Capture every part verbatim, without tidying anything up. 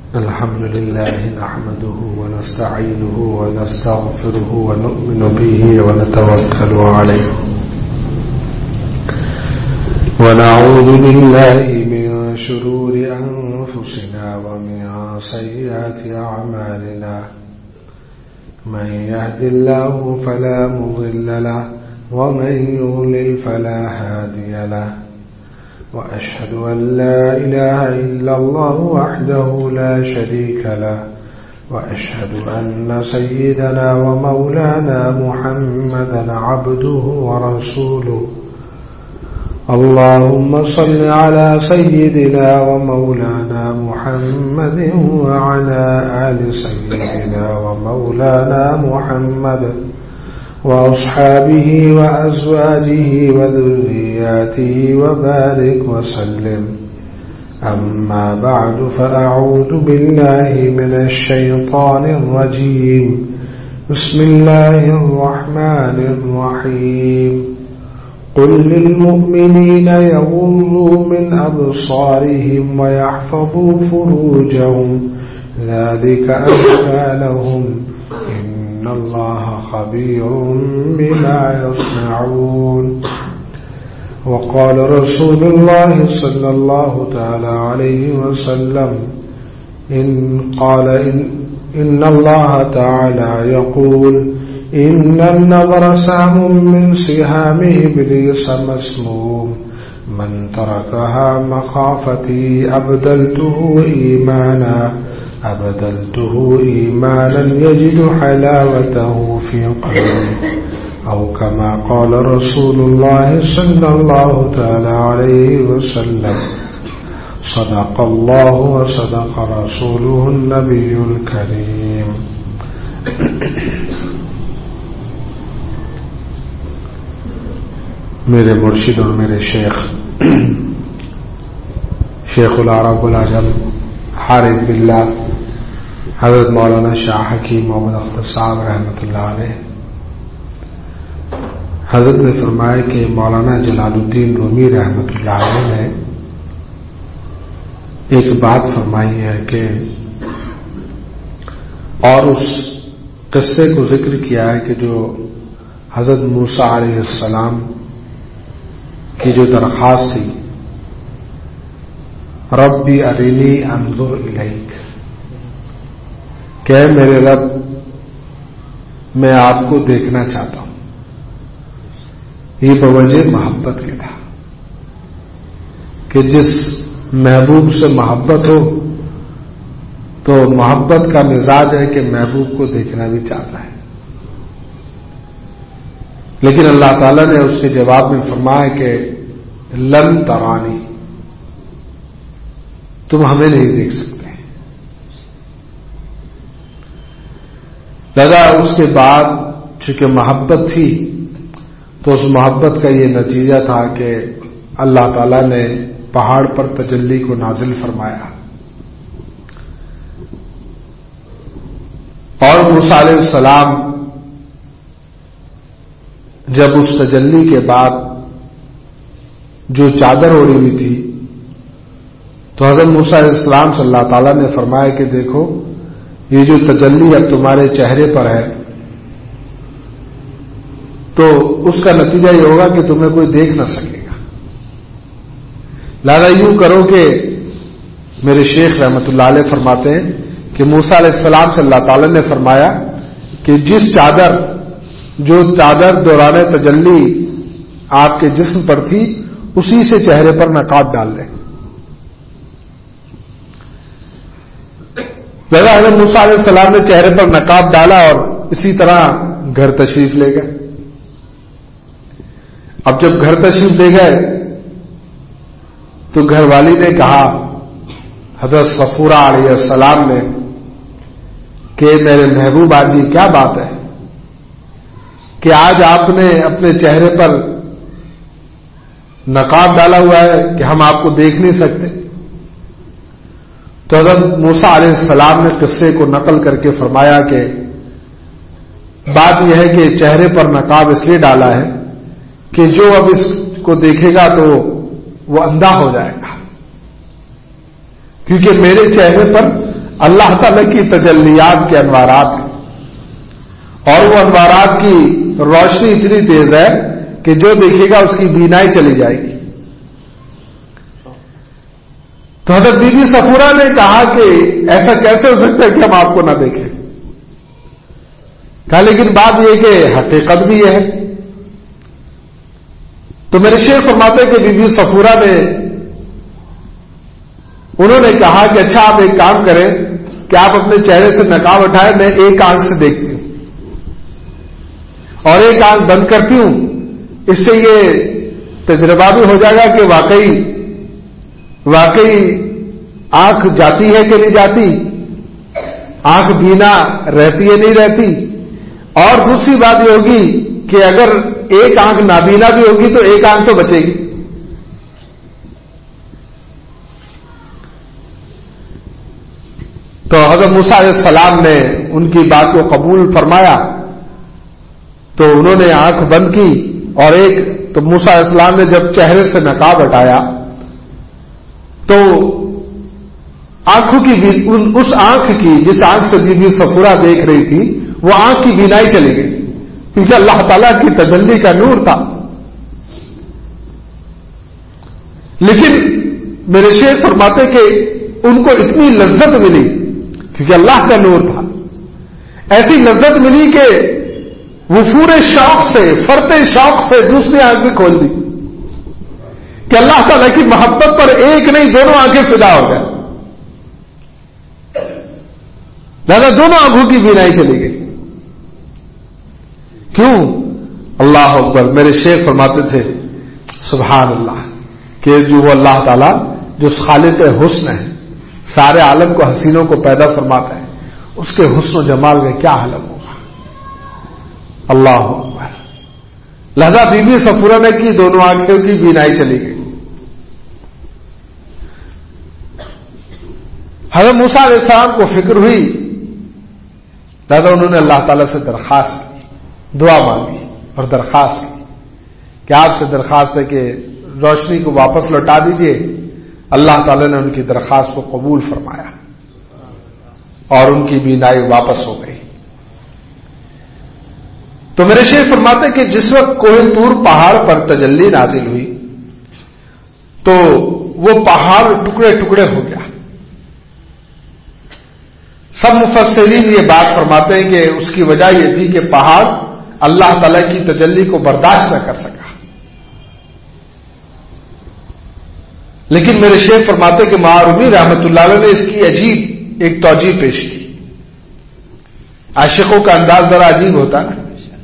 الحمد لله نحمده ونستعينه ونستغفره ونؤمن به ونتوكل عليه ونعوذ بالله من شرور أنفسنا ومن سيئات أعمالنا من يهد الله فلا مضل له ومن يضلل فلا هادي له وأشهد أن لا إله إلا الله وحده لا شريك له وأشهد أن سيدنا ومولانا محمدا عبده ورسوله اللهم صل على سيدنا ومولانا محمد وعلى آل سيدنا ومولانا محمد وأصحابه وأزواجه وذرياته وبارك وسلم أما بعد فأعوذ بالله من الشيطان الرجيم بسم الله الرحمن الرحيم قل للمؤمنين يغضوا من أبصارهم ويحفظوا فروجهم ذلك أزكى لهم إن الله خبير بما يصنعون وقال رسول الله صلى الله تعالى عليه وسلم إن قال إن, إن الله تعالى يقول إن النظر سهم من سهام إبليس مسموم من تركها مخافتي أبدلته إيمانا أبدلته إيمانا يجد حلاوته في قلبه أو كما قال رسول الله صلى الله تعالى عليه وسلم صدق الله وصدق رسوله النبي الكريم. میرے مرشد اور میرے شیخ شیخ العرب العجم حارث باللہ حضرت مولانا شاہ حکیم محمد اختر صاحب رحمۃ اللہ علیہ حضرت نے فرمایا کہ مولانا جلال الدین رومی رحمۃ اللہ علیہ نے ایک بات فرمائی ہے کہ اور اس قصے کو ذکر کیا ہے کہ جو حضرت موسیٰ علیہ السلام کی جو درخواست تھی ربی ارینی انظر الیک کہ میرے رب میں آپ کو دیکھنا چاہتا ہوں، یہ بوجہ محبت کے تھا کہ جس محبوب سے محبت ہو تو محبت کا مزاج ہے کہ محبوب کو دیکھنا بھی چاہتا ہے، لیکن اللہ تعالیٰ نے اس کے جواب میں فرمایا کہ لن ترانی، تم ہمیں نہیں دیکھ سکتے۔ لہذا اس کے بعد چونکہ محبت تھی تو اس محبت کا یہ نتیجہ تھا کہ اللہ تعالیٰ نے پہاڑ پر تجلی کو نازل فرمایا اور موسیٰ علیہ السلام جب اس تجلی کے بعد جو چادر اوڑھی ہوئی تھی تو حضرت موسیٰ علیہ السلام صلی اللہ تعالیٰ نے فرمایا کہ دیکھو یہ جو تجلی اب تمہارے چہرے پر ہے تو اس کا نتیجہ یہ ہوگا کہ تمہیں کوئی دیکھ نہ سکے گا، لہذا یوں کرو کہ میرے شیخ رحمۃ اللہ علیہ فرماتے ہیں کہ موسیٰ علیہ السلام صلی اللہ تعالیٰ نے فرمایا کہ جس چادر جو چادر دوران تجلی آپ کے جسم پر تھی اسی سے چہرے پر نقاب ڈال لیں۔ لہذا حضرت موسیٰ علیہ السلام نے چہرے پر نقاب ڈالا اور اسی طرح گھر تشریف لے گئے۔ اب جب گھر تشریف لے گئے تو گھر والی نے کہا حضرت صفورہ علیہ السلام نے کہ میرے محبوب آجی کیا بات ہے کہ آج آپ نے اپنے چہرے پر نقاب ڈالا ہوا ہے کہ ہم آپ کو دیکھ نہیں سکتے؟ تو حضرت موسیٰ علیہ السلام نے قصے کو نقل کر کے فرمایا کہ بات یہ ہے کہ چہرے پر نقاب اس لیے ڈالا ہے کہ جو اب اس کو دیکھے گا تو وہ اندھا ہو جائے گا، کیونکہ میرے چہرے پر اللہ تعالی کی تجلیات کے انوارات ہیں، اور وہ انوارات کی روشنی اتنی تیز ہے کہ جو دیکھے گا اس کی بینائی چلی جائے گی۔ تو حضرت بی بی صفورہ نے کہا کہ ایسا کیسے ہو سکتا ہے کہ ہم آپ کو نہ دیکھیں؟ کہا لیکن بات یہ کہ حقیقت بھی یہ ہے۔ تو میرے شیخ فرماتے کہ بی بی صفورہ نے انہوں نے کہا کہ اچھا آپ ایک کام کریں کہ آپ اپنے چہرے سے نقاب اٹھائیں، میں ایک آنکھ سے دیکھتی ہوں اور ایک آنکھ بند کرتی ہوں، اس سے یہ تجربہ بھی ہو جائے گا کہ واقعی واقعی آنکھ جاتی ہے کہ نہیں جاتی، آنکھ بینا رہتی ہے نہیں رہتی، اور دوسری بات یہ ہوگی کہ اگر ایک آنکھ نابینا بھی ہوگی تو ایک آنکھ تو بچے گی۔ تو حضرت موسیٰ علیہ السلام نے ان کی بات کو قبول فرمایا، تو انہوں نے آنکھ بند کی، اور ایک تو موسیٰ علیہ السلام نے جب چہرے سے نقاب ہٹایا تو آنکھوں کی اس آنکھ کی جس آنکھ سے بی بی صفورہ دیکھ رہی تھی وہ آنکھ کی بینائی چلی گئی، کیونکہ اللہ تعالیٰ کی تجلی کا نور تھا۔ لیکن میرے شیخ فرماتے کہ ان کو اتنی لذت ملی کیونکہ اللہ کا نور تھا، ایسی لذت ملی کہ وہ پورے شوق سے فرتے شوق سے دوسری آنکھ بھی کھول دی کہ اللہ تعالیٰ کی محبت پر ایک نہیں دونوں آنکھیں فدا ہو گئے، لہذا دونوں آنکھوں کی بینائی چلی گئی۔ کیوں؟ اللہ اکبر۔ میرے شیخ فرماتے تھے سبحان اللہ کہ جو وہ اللہ تعالیٰ جو خالق حسن ہے، سارے عالم کو حسینوں کو پیدا فرماتا ہے، اس کے حسن و جمال میں کیا عالم ہوگا۔ اللہ اکبر۔ لہذا بی بی صفورہ نے کی دونوں آنکھوں کی بینائی چلی گئی۔ حضرت موسیٰ علیہ السلام کو فکر ہوئی، لہذا انہوں نے اللہ تعالیٰ سے درخواست کی، دعا مانگی اور درخواست کی کہ آپ سے درخواست ہے کہ روشنی کو واپس لوٹا دیجئے۔ اللہ تعالیٰ نے ان کی درخواست کو قبول فرمایا اور ان کی بینائی واپس ہو گئی۔ تو میرے شیخ فرماتے کہ جس وقت کوہ طور پہاڑ پر تجلی نازل ہوئی تو وہ پہاڑ ٹکڑے ٹکڑے ہو گیا۔ سب مفسرین یہ بات فرماتے ہیں کہ اس کی وجہ یہ تھی کہ پہاڑ اللہ تعالی کی تجلی کو برداشت نہ کر سکا۔ لیکن میرے شیخ فرماتے کہ معرومی رحمت اللہ علیہ نے اس کی عجیب ایک توجیہ پیش کی۔ عاشقوں کا انداز ذرا عجیب ہوتا ہے۔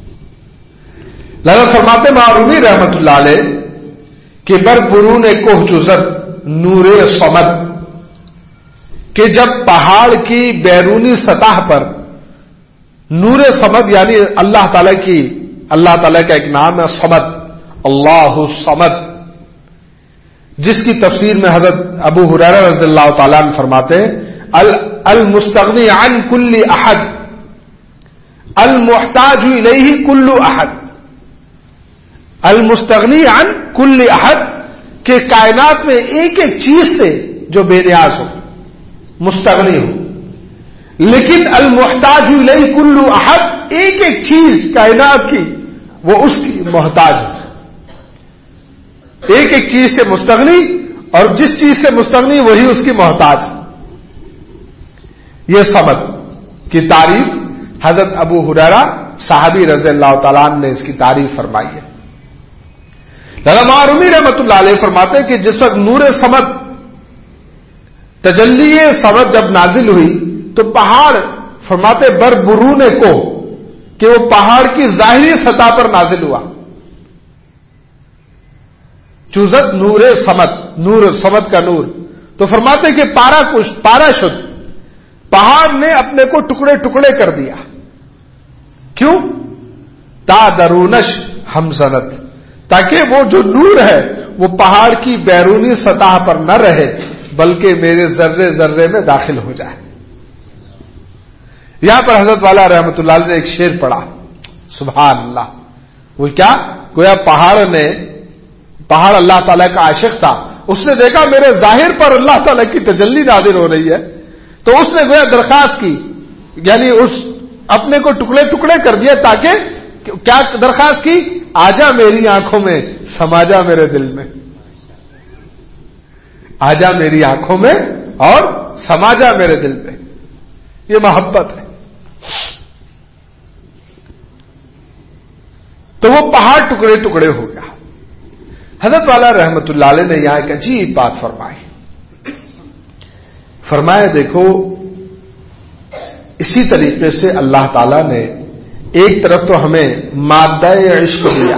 لہذا فرماتے معرومی رحمت اللہ علیہ کہ بر برون کوہ جزت نور صمد، کہ جب پہاڑ کی بیرونی سطح پر نور صمد یعنی اللہ تعالی کی اللہ تعالی کا ایک نام ہے صمد، اللہ صمد، جس کی تفسیر میں حضرت ابو ہریرہ رضی اللہ تعالیٰ عنہ فرماتے ہیں المستغنی عن کل احد المحتاج الیہ کل احد، المستغنی عن کل احد کہ کائنات میں ایک ایک چیز سے جو بے نیاز ہو، مستغنی ہو، لیکن المحتاج الیہ کل احد ایک ایک چیز کائنات کی وہ اس کی محتاج ہے، ایک ایک چیز سے مستغنی اور جس چیز سے مستغنی وہی اس کی محتاج ہے۔ یہ صمد کی تعریف حضرت ابو ہریرہ صحابی رضی اللہ تعالیٰ عنہ نے اس کی تعریف فرمائی ہے۔ لہذا معرومی رحمت اللہ علیہ فرماتے ہیں کہ جس وقت نور صمد تجلی صمد جب نازل ہوئی تو پہاڑ فرماتے بر برون کو کہ وہ پہاڑ کی ظاہری سطح پر نازل ہوا۔ چوزت نور صمد، نور صمد کا نور، تو فرماتے کہ پارا کش پارا شد، پہاڑ نے اپنے کو ٹکڑے ٹکڑے کر دیا۔ کیوں؟ تا درونش ہمزنت، تاکہ وہ جو نور ہے وہ پہاڑ کی بیرونی سطح پر نہ رہے بلکہ میرے ذرے ذرے میں داخل ہو جائے۔ یہاں پر حضرت والا رحمت اللہ علیہ نے ایک شعر پڑھا، سبحان اللہ۔ وہ کیا؟ گویا پہاڑ نے پہاڑ اللہ تعالیٰ کا عاشق تھا، اس نے دیکھا میرے ظاہر پر اللہ تعالیٰ کی تجلی نازل ہو رہی ہے، تو اس نے گویا درخواست کی، یعنی اس اپنے کو ٹکڑے ٹکڑے کر دیا تاکہ کیا درخواست کی؟ آجا میری آنکھوں میں، سما جا میرے دل میں، آجا میری آنکھوں میں اور سما جا میرے دل میں. یہ محبت ہے. تو وہ پہاڑ ٹکڑے ٹکڑے ہو گیا. حضرت والا رحمت اللہ علیہ نے یہاں ایک عجیب بات فرمائی. فرمایا دیکھو اسی طریقے سے اللہ تعالی نے ایک طرف تو ہمیں مادہ عشق دیا،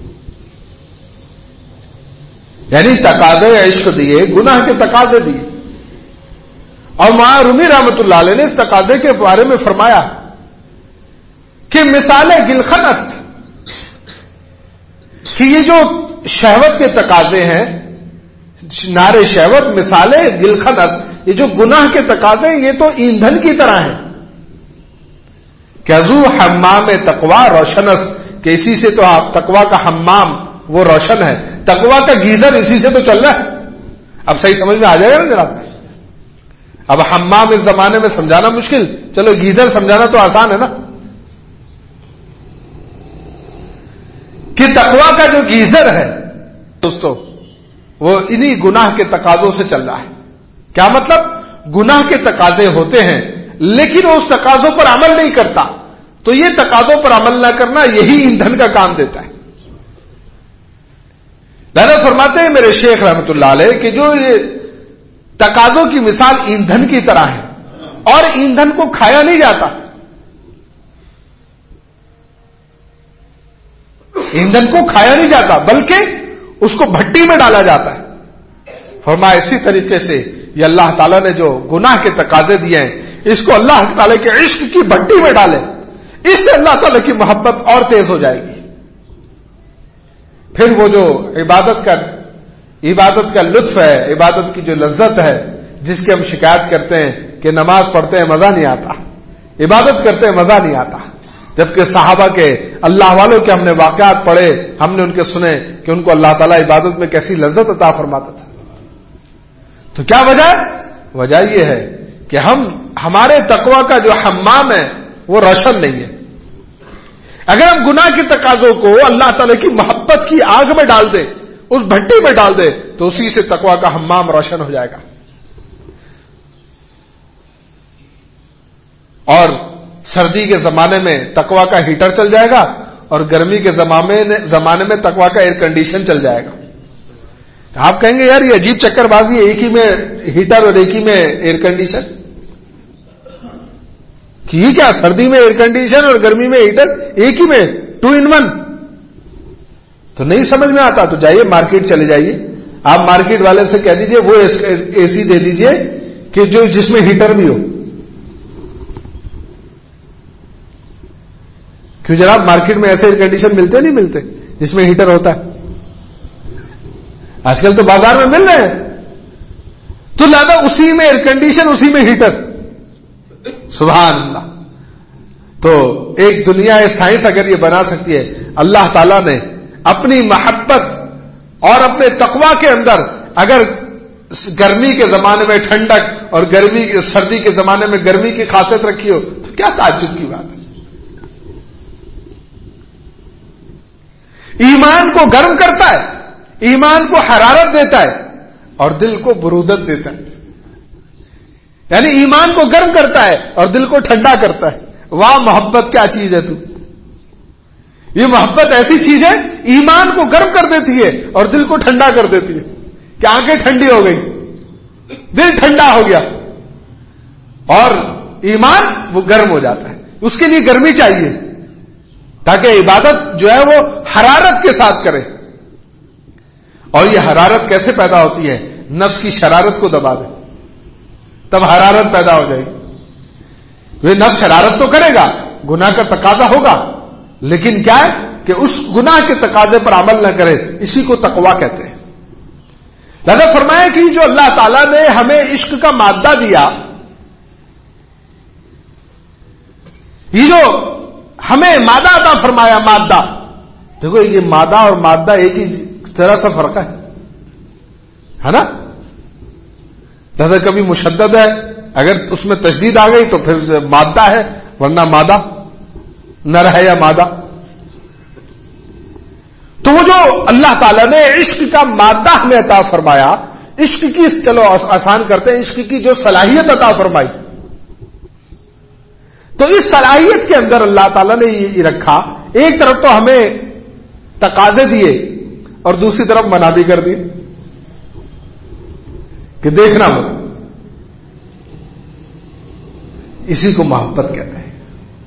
یعنی تقاضے عشق دیے، گناہ کے تقاضے دیے، اور مولانا رومی رحمت اللہ علیہ نے اس تقاضے کے بارے میں فرمایا کہ مثال گلخن است، کہ یہ جو شہوت کے تقاضے ہیں، نارے شہوت مثال گلخن است، یہ جو گناہ کے تقاضے ہیں یہ تو ایندھن کی طرح ہیں کہ ازو حمام تقوا روشن است، کہ اسی سے تو آپ تقوا کا حمام وہ روشن ہے، تقوا کا گیزر اسی سے تو چل رہا ہے. اب صحیح سمجھ میں آ جائے گا نا جناب؟ اب حمام اس زمانے میں سمجھانا مشکل، چلو گیزر سمجھانا تو آسان ہے نا. کہ تقوا کا جو گیزر ہے دوستو وہ انہی گناہ کے تقاضوں سے چل رہا ہے. کیا مطلب؟ گناہ کے تقاضے ہوتے ہیں لیکن وہ اس تقاضوں پر عمل نہیں کرتا، تو یہ تقاضوں پر عمل نہ کرنا یہی ایندھن کا کام دیتا ہے. لہذا فرماتے ہیں میرے شیخ رحمت اللہ علیہ کہ جو یہ تقاضوں کی مثال ایندھن کی طرح ہے، اور ایندھن کو کھایا نہیں جاتا، ایندھن کو کھایا نہیں جاتا بلکہ اس کو بھٹی میں ڈالا جاتا ہے. فرمایا اسی طریقے سے یہ اللہ تعالیٰ نے جو گناہ کے تقاضے دیے ہیں اس کو اللہ تعالیٰ کے عشق کی بھٹی میں ڈالے، اس سے اللہ تعالیٰ کی محبت اور تیز ہو جائے گی. پھر وہ جو عبادت کا عبادت کا لطف ہے، عبادت کی جو لذت ہے جس کی ہم شکایت کرتے ہیں کہ نماز پڑھتے ہیں مزہ نہیں آتا، عبادت کرتے ہیں مزہ نہیں آتا، جبکہ صحابہ کے اللہ والوں کے ہم نے واقعات پڑھے، ہم نے ان کے سنے کہ ان کو اللہ تعالیٰ عبادت میں کیسی لذت عطا فرماتا تھا. تو کیا وجہ؟ وجہ یہ ہے کہ ہم ہمارے تقوی کا جو حمام ہے وہ روشن نہیں ہے. اگر ہم گناہ کے تقاضوں کو اللہ تعالیٰ کی محبت کی آگ میں ڈال دیں، اس بھٹی میں ڈال دیں، تو اسی سے تقوی کا حمام روشن ہو جائے گا. اور سردی کے زمانے میں تقوی کا ہیٹر چل جائے گا، اور گرمی کے زمانے میں تقوی کا ایئر کنڈیشن چل جائے گا. آپ کہیں گے یار یہ عجیب چکر بازی ہے، ایک ہی میں ہیٹر اور ایک ہی میں ایئر کنڈیشن، کہ یہ کیا سردی میں ایئر کنڈیشن اور گرمی میں ہیٹر ایک ہی میں، ٹو ان ون؟ تو نہیں سمجھ میں آتا تو جائیے مارکیٹ چلے جائیے، آپ مارکیٹ والے سے کہہ دیجئے وہ اے سی دے دیجئے کہ جو جس میں ہیٹر بھی ہو. کیوں جناب مارکیٹ میں ایسے ایئر کنڈیشن ملتے نہیں ملتے جس میں ہیٹر ہوتا ہے؟ آج کل تو بازار میں مل رہے ہیں. تو لہذا اسی میں ایئر کنڈیشن اسی میں ہیٹر، سبحان اللہ. تو ایک دنیا سائنس اگر یہ بنا سکتی ہے، اللہ تعالیٰ نے اپنی محبت اور اپنے تقوی کے اندر اگر گرمی کے زمانے میں ٹھنڈک اور گرمی سردی کے زمانے میں گرمی کی خاصیت رکھی ہو تو کیا تعجب کی بات ہے. ایمان کو گرم کرتا ہے، ایمان کو حرارت دیتا ہے اور دل کو برودت دیتا ہے. یعنی ایمان کو گرم کرتا ہے اور دل کو ٹھنڈا کرتا ہے. واہ محبت کیا چیز ہے تو! یہ محبت ایسی چیز ہے ایمان کو گرم کر دیتی ہے اور دل کو ٹھنڈا کر دیتی ہے کہ آنکھیں ٹھنڈی ہو گئی، دل ٹھنڈا ہو گیا اور ایمان وہ گرم ہو جاتا ہے. اس کے لیے گرمی چاہیے تاکہ عبادت جو ہے وہ حرارت کے ساتھ کرے. اور یہ حرارت کیسے پیدا ہوتی ہے؟ نفس کی شرارت کو دبا دے تب حرارت پیدا ہو جائے گی. وہ نفس شرارت تو کرے گا، گناہ کا تقاضا ہوگا، لیکن کیا ہے کہ اس گناہ کے تقاضے پر عمل نہ کرے، اسی کو تقویٰ کہتے ہیں. لہذا فرمایا کہ جو اللہ تعالیٰ نے ہمیں عشق کا مادہ دیا، یہ جو ہمیں مادہ عطا فرمایا، مادہ دیکھو یہ مادہ اور مادہ ایک ہی ذرا سا فرق ہے ہے نا. لہذا کبھی مشدد ہے اگر اس میں تشدید آ گئی تو پھر مادہ ہے، ورنہ مادہ نر ہے یا مادہ. تو وہ جو اللہ تعالیٰ نے عشق کا مادہ ہمیں عطا فرمایا، عشق کی، چلو آسان کرتے ہیں، عشق کی جو صلاحیت عطا فرمائی، تو اس صلاحیت کے اندر اللہ تعالیٰ نے یہ رکھا. ایک طرف تو ہمیں تقاضے دیے اور دوسری طرف منع بھی کر دیے کہ دیکھنا مت. اسی کو محبت کہتے ہیں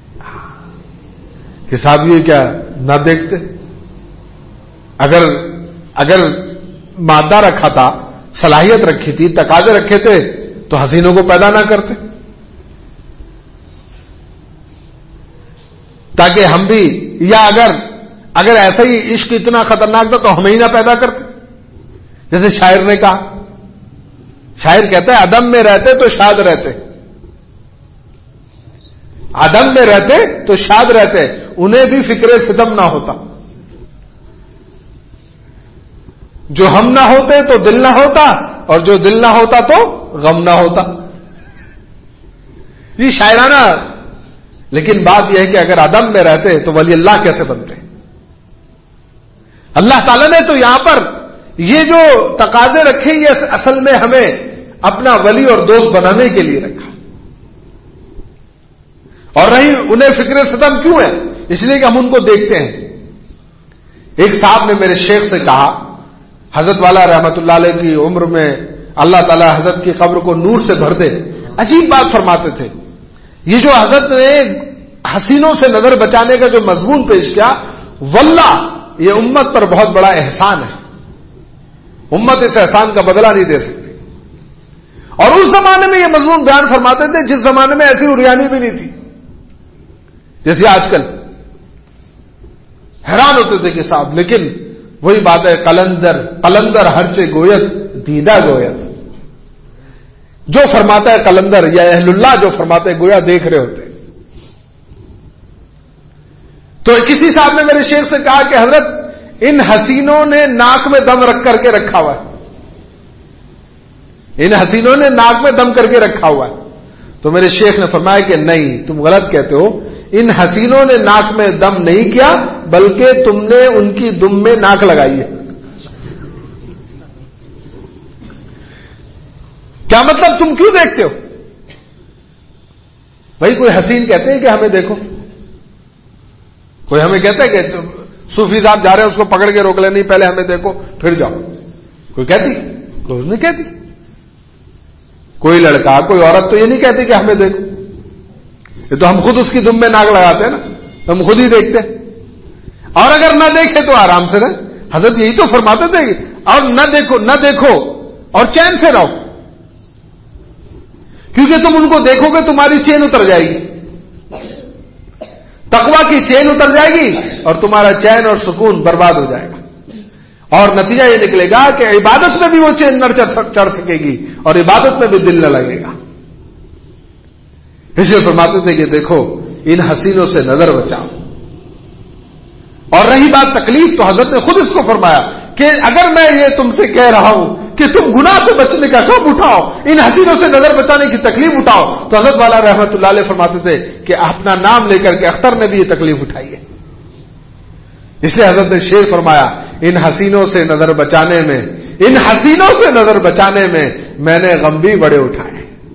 کہ صاحب یہ کیا نہ دیکھتے. اگر اگر مادہ رکھا تھا، صلاحیت رکھی تھی، تقاضے رکھے تھے، تو حسینوں کو پیدا نہ کرتے تاکہ ہم بھی، یا اگر اگر ایسا ہی عشق اتنا خطرناک تھا تو ہمیں ہی نہ پیدا کرتے. جیسے شاعر نے کہا، شاعر کہتا ہے عدم میں رہتے تو شاد رہتے، عدم میں رہتے تو شاد رہتے، انہیں بھی فکر ستم نہ ہوتا. جو ہم نہ ہوتے تو دل نہ ہوتا، اور جو دل نہ ہوتا تو غم نہ ہوتا. یہ شاعرانہ، لیکن بات یہ ہے کہ اگر عدم میں رہتے تو ولی اللہ کیسے بنتے؟ اللہ تعالیٰ نے تو یہاں پر یہ جو تقاضے رکھے، یہ اصل میں ہمیں اپنا ولی اور دوست بنانے کے لیے رکھا. اور رہی انہیں فکر ستم کیوں ہے؟ اس لیے کہ ہم ان کو دیکھتے ہیں. ایک صاحب نے میرے شیخ سے کہا، حضرت والا رحمت اللہ علیہ کی عمر میں اللہ تعالیٰ حضرت کی قبر کو نور سے بھر دے. عجیب بات فرماتے تھے، یہ جو حضرت نے حسینوں سے نظر بچانے کا جو مضمون پیش کیا، واللہ یہ امت پر بہت بڑا احسان ہے. امت اس احسان کا بدلہ نہیں دے سکتی. اور اس زمانے میں یہ مضمون بیان فرماتے تھے جس زمانے میں ایسی اریانی بھی نہیں تھی جیسے آج کل. حیران ہوتے تھے کہ صاحب، لیکن وہی بات ہے، قلندر قلندر ہرچے گویت دیدہ گویت. جو فرماتا ہے قلندر یا اہل اللہ جو فرماتے ہیں گویا دیکھ رہے ہوتے. تو کسی صاحب نے میرے شیخ سے کہا کہ حضرت ان حسینوں نے ناک میں دم رکھ کر کے رکھا ہوا ہے، ان حسینوں نے ناک میں دم کر کے رکھا ہوا ہے. تو میرے شیخ نے فرمایا کہ نہیں، تم غلط کہتے ہو. ان حسینوں نے ناک میں دم نہیں کیا، بلکہ تم نے ان کی دم میں ناک لگائی ہے. کیا مطلب؟ تم کیوں دیکھتے ہو؟ بھائی کوئی حسین کہتے ہیں کہ ہمیں دیکھو، کوئی ہمیں کہتا ہے کہ صوفی صاحب جا رہے ہیں اس کو پکڑ کے روک لیں، نہیں پہلے ہمیں دیکھو پھر جاؤ. کوئی کہتی؟ کوئی نہیں کہتی. کوئی لڑکا کوئی عورت تو یہ نہیں کہتی کہ ہمیں دیکھو. یہ تو ہم خود اس کی دم میں ناک لگاتے ہیں نا، ہم خود ہی دیکھتے ہیں. اور اگر نہ دیکھے تو آرام سے رہیں. حضرت یہی تو فرماتے تھے، اور نہ دیکھو نہ دیکھو اور چین سے رہو، کیونکہ تم ان کو دیکھو گے تمہاری چین اتر جائے گی، تقویٰ کی چین اتر جائے گی اور تمہارا چین اور سکون برباد ہو جائے گا. اور نتیجہ یہ نکلے گا کہ عبادت میں بھی وہ چین نہ چڑھ سکے گی اور عبادت میں بھی دل نہ لگے گا. اس لیے فرماتے تھے کہ دیکھو ان حسینوں سے نظر بچاؤ. اور رہی بات تکلیف، تو حضرت نے خود اس کو فرمایا کہ اگر میں یہ تم سے کہہ رہا ہوں کہ تم گناہ سے بچنے کا کب اٹھاؤ، ان حسینوں سے نظر بچانے کی تکلیف اٹھاؤ، تو حضرت والا رحمت اللہ علیہ فرماتے تھے کہ اپنا نام لے کر کے اختر نے بھی یہ تکلیف اٹھائی ہے. اس لیے حضرت نے شعر فرمایا، ان حسینوں سے نظر بچانے میں ان حسینوں سے نظر بچانے میں میں نے غم بھی بڑے اٹھائے،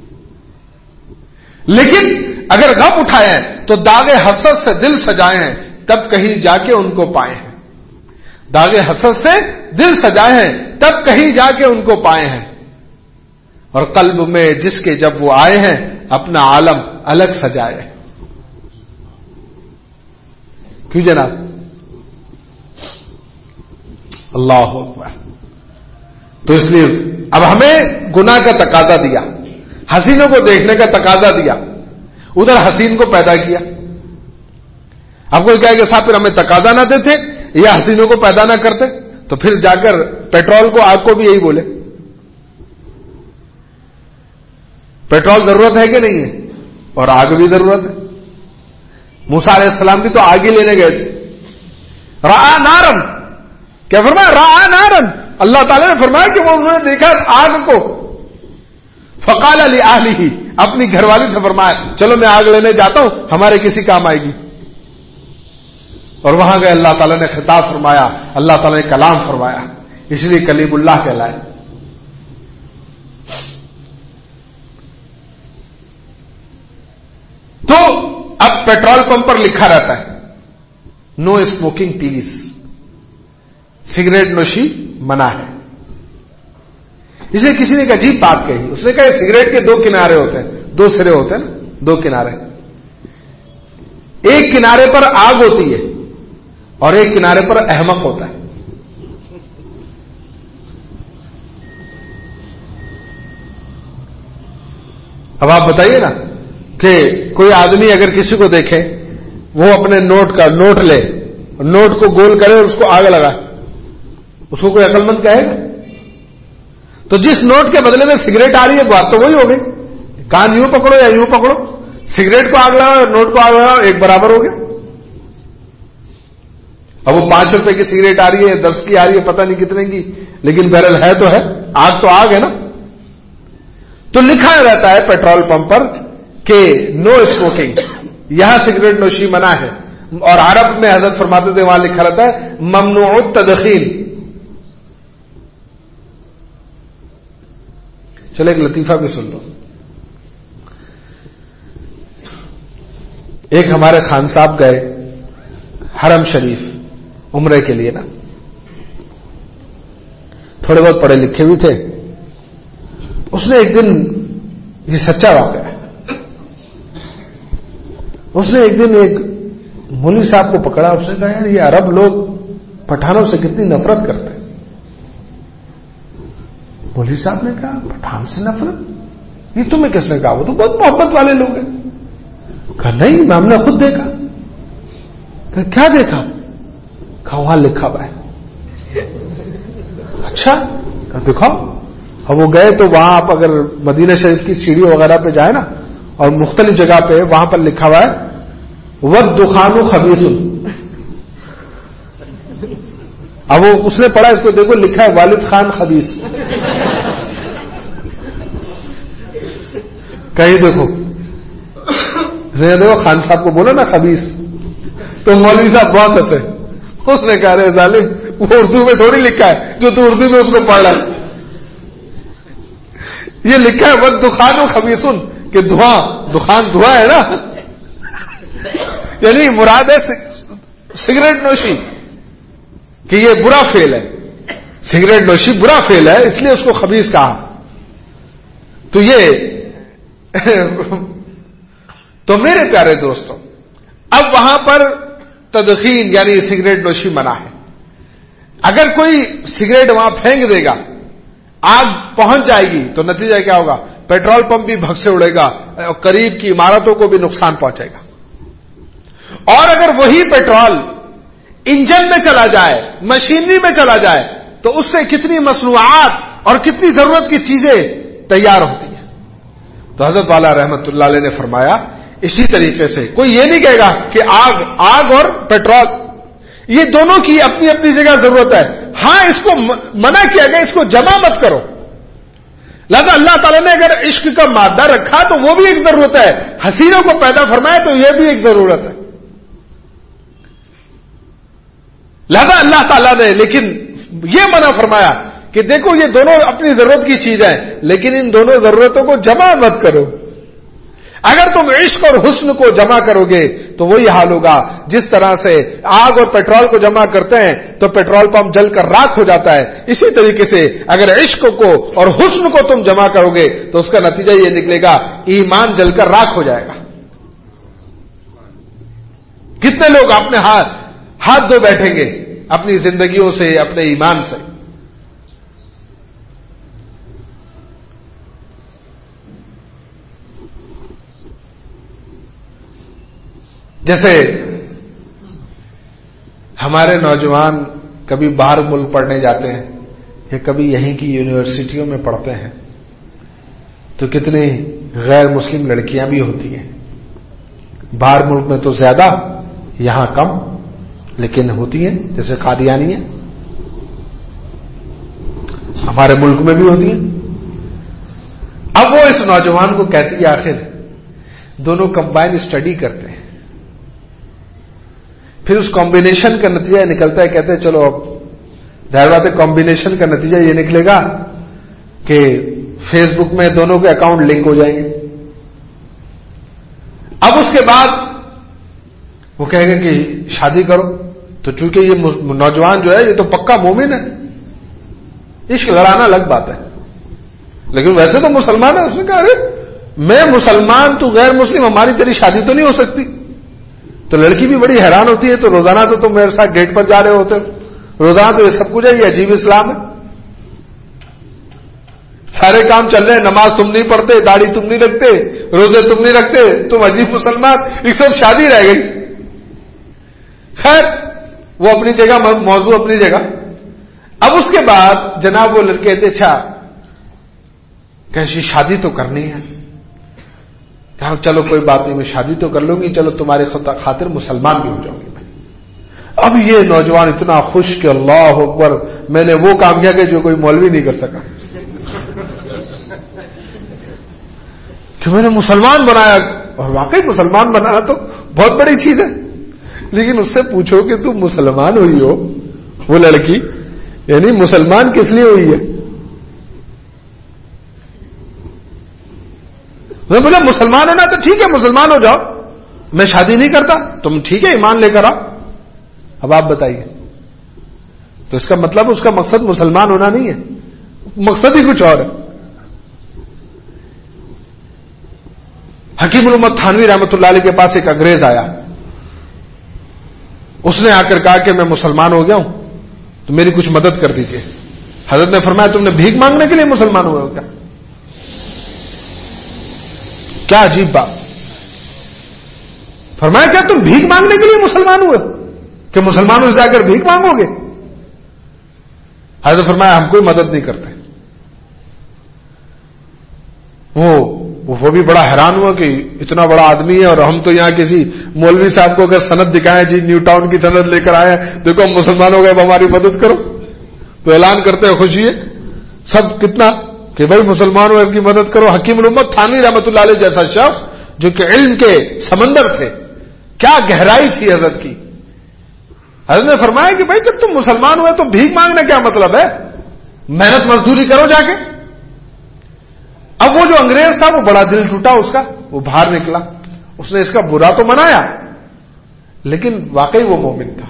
لیکن اگر غم اٹھائے ہیں تو داغ حسرت سے دل سجائے ہیں، تب کہیں جا کے ان کو پائے ہیں. داغ حسرت سے دل سجائے ہیں، تب کہیں جا کے ان کو پائے ہیں. اور قلب میں جس کے جب وہ آئے ہیں، اپنا عالم الگ سجائے ہیں. کیوں جناب؟ اللہ اکبر. تو اس لیے اب ہمیں گناہ کا تقاضا دیا، حسینوں کو دیکھنے کا تقاضا دیا، ادھر حسین کو پیدا کیا. اب کوئی کہے کہ صاحب پھر ہمیں تقاضا نہ دیتے یا حسینوں کو پیدا نہ کرتے، تو پھر جا کر پیٹرول کو آگ کو بھی یہی بولے. پیٹرول ضرورت ہے کہ نہیں ہے؟ اور آگ بھی ضرورت ہے. موسیٰ علیہ السلام بھی تو آگ ہی لینے گئے تھے. رآ نارن، کیا فرمایا؟ رآ نارن. اللہ تعالیٰ نے فرمایا کہ وہ انہوں نے دیکھا آگ کو. فقال لأہلہ، اپنی گھر والی سے فرمایا چلو میں آگ لینے جاتا ہوں, ہمارے کسی کام آئے گی. اور وہاں گئے, اللہ تعالیٰ نے خطاب فرمایا, اللہ تعالیٰ نے کلام فرمایا, اس لیے کلیم اللہ کہلائے. تو اب پیٹرول پمپ پر لکھا رہتا ہے نو اسموکنگ پلیز, سگریٹ نوشی منع ہے. اس لیے کسی نے ایک عجیب بات کہی, اس نے کہا سگریٹ کے دو کنارے ہوتے ہیں, دو سرے ہوتے ہیں نا, دو کنارے. ایک کنارے پر آگ ہوتی ہے اور ایک کنارے پر احمق ہوتا ہے. اب آپ بتائیے نا کہ کوئی آدمی اگر کسی کو دیکھے وہ اپنے نوٹ کا نوٹ لے, نوٹ کو گول کرے اور اس کو آگ لگائے, اس کو کوئی عقل مند کہے گا؟ تو جس نوٹ کے بدلے میں سگریٹ آ رہی ہے بات تو وہی ہو گئی, کان یوں پکڑو یا یوں پکڑو, سگریٹ کو آگ لگاؤ اور نوٹ کو آگ لگاؤ, ایک برابر ہو گیا. اب وہ پانچ روپے کی سگریٹ آ رہی ہے, دس کی آ رہی ہے, پتہ نہیں کتنے کی, لیکن بہرحال ہے تو ہے, آگ تو آگ ہے نا. تو لکھا رہتا ہے پیٹرول پمپ پر کہ نو اسموکنگ, یہاں سگریٹ نوشی منع ہے. اور عرب میں حضرت فرماتے تھے وہاں لکھا رہتا ہے ممنوع التدخین. چلے ایک لطیفہ بھی سن لو. ایک ہمارے خان صاحب گئے حرم شریف عمرے کے لیے نا, تھوڑے بہت پڑھے لکھے بھی تھے. اس نے ایک دن, یہ سچا واقعہ ہے, اس نے ایک دن ایک مولوی صاحب کو پکڑا, اس نے کہا یار یہ عرب لوگ پٹھانوں سے کتنی نفرت کرتے ہیں. مولوی صاحب نے کہا پٹھان سے نفرت, یہ تمہیں کس نے کہا, وہ تو بہت محبت والے لوگ ہیں. کہا نہیں ہم نے خود دیکھا. کہا کیا دیکھا؟ کہا وہاں لکھا ہوا ہے. اچھا, کہا دکھاؤ. اب وہ گئے تو وہاں آپ اگر مدینہ شریف کی سیڑھی وغیرہ پہ جائے نا, اور مختلف جگہ پہ وہاں پر لکھا ہوا ہے وَالدُّخَانُ خَبِيثٌ. اب وہ اس نے پڑھا, اس کو دیکھو لکھا ہے والد خان خبیث. کہیں دیکھو, دیکھو خان صاحب کو بولا نا خبیث, تو مولوی صاحب بہت ہنسے. اس نے کہا رہے ظالم, وہ اردو میں تھوڑی لکھا ہے جو تو اردو میں اس کو پڑھ رہا ہے. یہ لکھا ہے وَالدُّخَانُ خَبِيثٌ, کہ دھواں, دخان دھواں ہے نا, یعنی مراد ہے سگریٹ نوشی, کہ یہ برا فعل ہے. سگریٹ نوشی برا فعل ہے, اس لیے اس کو خبیث کہا. تو یہ تو میرے پیارے دوستوں, اب وہاں پر تدخین یعنی سگریٹ نوشی منع ہے. اگر کوئی سگریٹ وہاں پھینک دے گا, آگ پہنچ جائے گی, تو نتیجہ کیا ہوگا؟ پیٹرول پمپ بھی بھگ سے اڑے گا اور قریب کی عمارتوں کو بھی نقصان پہنچے گا. اور اگر وہی پیٹرول انجن میں چلا جائے, مشینری میں چلا جائے, تو اس سے کتنی مصنوعات اور کتنی ضرورت کی چیزیں تیار ہوتی ہیں. تو حضرت والا رحمت اللہ علیہ نے فرمایا اسی طریقے سے کوئی یہ نہیں کہے گا کہ آگ آگ اور پیٹرول یہ دونوں کی اپنی اپنی جگہ ضرورت ہے. ہاں اس کو منع کیا گیا, اس کو جمع مت کرو. لہذا اللہ تعالیٰ نے اگر عشق کا مادہ رکھا تو وہ بھی ایک ضرورت ہے, حسینوں کو پیدا فرمایا تو یہ بھی ایک ضرورت ہے. لہذا اللہ تعالیٰ نے لیکن یہ منع فرمایا کہ دیکھو یہ دونوں اپنی ضرورت کی چیز ہیں, لیکن ان دونوں ضرورتوں کو جمع مت کرو. اگر تم عشق اور حسن کو جمع کرو گے تو وہی حال ہوگا جس طرح سے آگ اور پیٹرول کو جمع کرتے ہیں تو پیٹرول پمپ جل کر راکھ ہو جاتا ہے. اسی طریقے سے اگر عشق کو اور حسن کو تم جمع کرو گے تو اس کا نتیجہ یہ نکلے گا ایمان جل کر راکھ ہو جائے گا. کتنے لوگ اپنے ہاتھ ہاتھ دھو بیٹھیں گے اپنی زندگیوں سے, اپنے ایمان سے. جیسے ہمارے نوجوان کبھی باہر ملک پڑھنے جاتے ہیں یا کبھی یہیں کی یونیورسٹیوں میں پڑھتے ہیں تو کتنی غیر مسلم لڑکیاں بھی ہوتی ہیں. باہر ملک میں تو زیادہ, یہاں کم, لیکن ہوتی ہیں. جیسے قادیانی ہیں, ہمارے ملک میں بھی ہوتی ہیں. اب وہ اس نوجوان کو کہتی ہے، آخر دونوں کمبائن اسٹڈی کرتے ہیں، پھر اس کمبینیشن کا نتیجہ نکلتا ہے، کہتے ہیں چلو اب ظاہر بات ہے کمبینیشن کا نتیجہ یہ نکلے گا کہ فیس بک میں دونوں کے اکاؤنٹ لنک ہو جائیں گے۔ اب اس کے بعد وہ کہے گا کہ شادی کرو، تو چونکہ یہ نوجوان جو ہے یہ تو پکا مومن ہے، عشق لڑانا الگ بات ہے، لیکن ویسے تو مسلمان ہے۔ اس نے کہا ارے میں مسلمان تو غیر مسلم، ہماری تیری شادی تو نہیں ہو سکتی۔ تو لڑکی بھی بڑی حیران ہوتی ہے، تو روزانہ تو تم میرے ساتھ گیٹ پر جا رہے ہوتے ہو، روزانہ تو یہ سب کچھ ہے، یہ عجیب اسلام ہے، سارے کام چل رہے ہیں، نماز تم نہیں پڑھتے، داڑھی تم نہیں رکھتے، روزے تم نہیں رکھتے، تم عجیب مسلمان، ایک سب شادی رہ گئی۔ خیر وہ اپنی جگہ، موضوع اپنی جگہ۔ اب اس کے بعد جناب وہ لڑکے تھے، اچھا کہ شادی تو کرنی ہے، کہا چلو کوئی بات نہیں، میں شادی تو کر لوں گی، چلو تمہاری خاطر مسلمان بھی ہو جاؤں گی میں۔ اب یہ نوجوان اتنا خوش کہ اللہ اکبر، میں نے وہ کام کیا کہ جو کوئی مولوی نہیں کر سکا، کہ میں نے مسلمان بنایا، اور واقعی مسلمان بنانا تو بہت بڑی چیز ہے۔ لیکن اس سے پوچھو کہ تم مسلمان ہوئی ہو، وہ لڑکی یعنی مسلمان کس لیے ہوئی ہے؟ میں بولا مسلمان ہونا تو ٹھیک ہے، مسلمان ہو جاؤ، میں شادی نہیں کرتا، تم ٹھیک ہے ایمان لے کر آؤ۔ اب آپ بتائیے، تو اس کا مطلب اس کا مقصد مسلمان ہونا نہیں ہے، مقصد ہی کچھ اور ہے۔ حکیم الامت تھانوی رحمۃ اللہ علیہ کے پاس ایک انگریز آیا، اس نے آ کر کہا کہ میں مسلمان ہو گیا ہوں تو میری کچھ مدد کر دیجیے۔ حضرت نے فرمایا تم نے بھیک مانگنے کے لیے مسلمان ہوئے ہو کیا؟ کیا عجیب بات۔ فرمایا کیا تم بھیک مانگنے کے لیے مسلمان ہوئے کہ مسلمانوں سے جا کر بھیک مانگو گے؟ حضرت فرمایا ہم کوئی مدد نہیں کرتے۔ وہ وہ بھی بڑا حیران ہوا کہ اتنا بڑا آدمی ہے اور ہم تو یہاں کسی مولوی صاحب کو اگر سند دکھائیں، جی نیو ٹاؤن کی سند لے کر آئے ہیں، دیکھو ہم مسلمان ہو گئے، اب ہماری مدد کرو، تو اعلان کرتے ہیں خوشی ہے سب کتنا کہ بھائی مسلمان ہو، اس کی مدد کرو۔ حکیم الامت تھانوی رحمۃ اللہ علیہ جیسا شخص جو کہ علم کے سمندر تھے، کیا گہرائی تھی حضرت کی۔ حضرت نے فرمایا کہ بھائی جب تم مسلمان ہوئے تو بھیک مانگنا کیا مطلب ہے، محنت مزدوری کرو جا کے۔ اب وہ جو انگریز تھا وہ بڑا دل ٹوٹا اس کا، وہ باہر نکلا، اس نے اس کا برا تو منایا لیکن واقعی وہ مومن تھا۔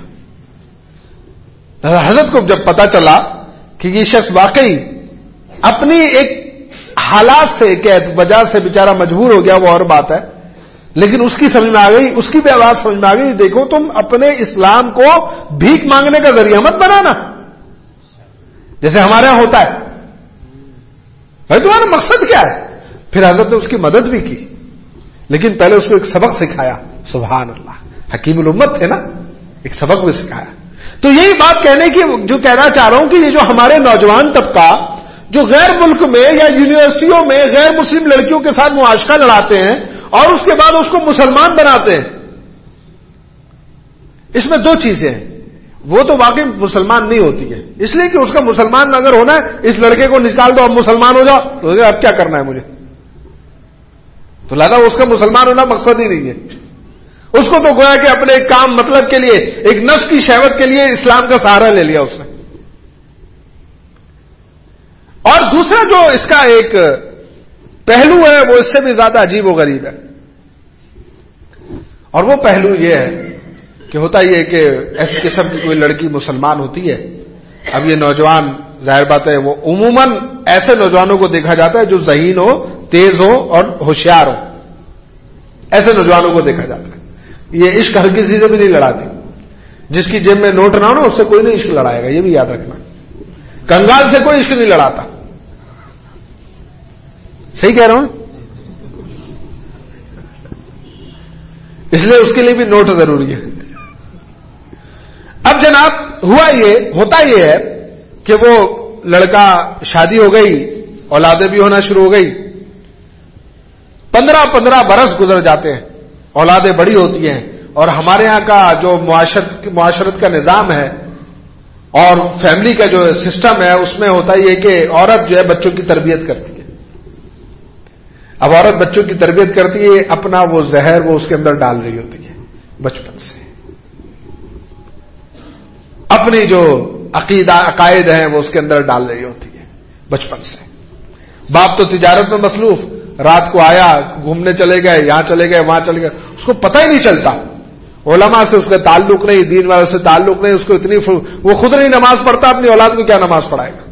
حضرت کو جب پتا چلا کہ یہ شخص واقعی اپنی ایک حالات سے کہ وجہ سے بیچارہ مجبور ہو گیا، وہ اور بات ہے، لیکن اس کی سمجھ میں آ گئی، اس کی بھی آواز سمجھ میں آ گئی، دیکھو تم اپنے اسلام کو بھیک مانگنے کا ذریعہ مت بنانا جیسے ہمارے یہاں ہوتا ہے، بھائی تمہارا مقصد کیا ہے؟ پھر حضرت نے اس کی مدد بھی کی، لیکن پہلے اس کو ایک سبق سکھایا۔ سبحان اللہ، حکیم الامت تھے نا، ایک سبق بھی سکھایا۔ تو یہی بات کہنے کی جو کہنا چاہ رہا ہوں کہ یہ جو ہمارے نوجوان طبقہ جو غیر ملک میں یا یونیورسٹیوں میں غیر مسلم لڑکیوں کے ساتھ معاشقہ لڑاتے ہیں اور اس کے بعد اس کو مسلمان بناتے ہیں، اس میں دو چیزیں ہیں، وہ تو واقعی مسلمان نہیں ہوتی ہے، اس لیے کہ اس کا مسلمان اگر ہونا ہے، اس لڑکے کو نکال دو اب مسلمان ہو جاؤ، تو اب کیا کرنا ہے مجھے، تو لہذا اس کا مسلمان ہونا مقصد ہی نہیں ہے، اس کو تو گویا کہ اپنے ایک کام مطلب کے لیے، ایک نفس کی شہوت کے لیے اسلام کا سہارا لے لیا اس نے۔ اور دوسرا جو اس کا ایک پہلو ہے وہ اس سے بھی زیادہ عجیب و غریب ہے، اور وہ پہلو یہ ہے کہ ہوتا یہ کہ ایسی قسم کی کوئی لڑکی مسلمان ہوتی ہے، اب یہ نوجوان ظاہر بات ہے وہ عموماً ایسے نوجوانوں کو دیکھا جاتا ہے جو ذہین ہو، تیز ہو اور ہوشیار ہو، ایسے نوجوانوں کو دیکھا جاتا ہے۔ یہ عشق ہر کسی سے بھی نہیں لڑاتی، جس کی جیب میں نوٹ نہ ہو نا اس سے کوئی نہیں عشق لڑائے گا، یہ بھی یاد رکھنا۔ کنگال سے کوئی عشق نہیں لڑاتا، صحیح کہہ رہا ہوں، اس لیے اس کے لیے بھی نوٹ ضروری ہے۔ اب جناب ہوا یہ ہوتا یہ ہے کہ وہ لڑکا شادی ہو گئی، اولادیں بھی ہونا شروع ہو گئی، پندرہ پندرہ برس گزر جاتے ہیں، اولادیں بڑی ہوتی ہیں، اور ہمارے یہاں کا جو معاشرت معاشرت کا نظام ہے اور فیملی کا جو سسٹم ہے اس میں ہوتا یہ کہ عورت جو ہے بچوں کی تربیت کرتی ہے، اب عورت بچوں کی تربیت کرتی ہے، اپنا وہ زہر وہ اس کے اندر ڈال رہی ہوتی ہے بچپن سے، اپنی جو عقیدہ عقائد ہیں وہ اس کے اندر ڈال رہی ہوتی ہے بچپن سے. باپ تو تجارت میں مصروف، رات کو آیا، گھومنے چلے گئے، یہاں چلے گئے وہاں چلے گئے، اس کو پتہ ہی نہیں چلتا، علماء سے اس کا تعلق نہیں، دین والوں سے تعلق نہیں، اس کو اتنی فر... وہ خود نہیں نماز پڑھتا، اپنی اولاد کو کیا نماز پڑھائے گا.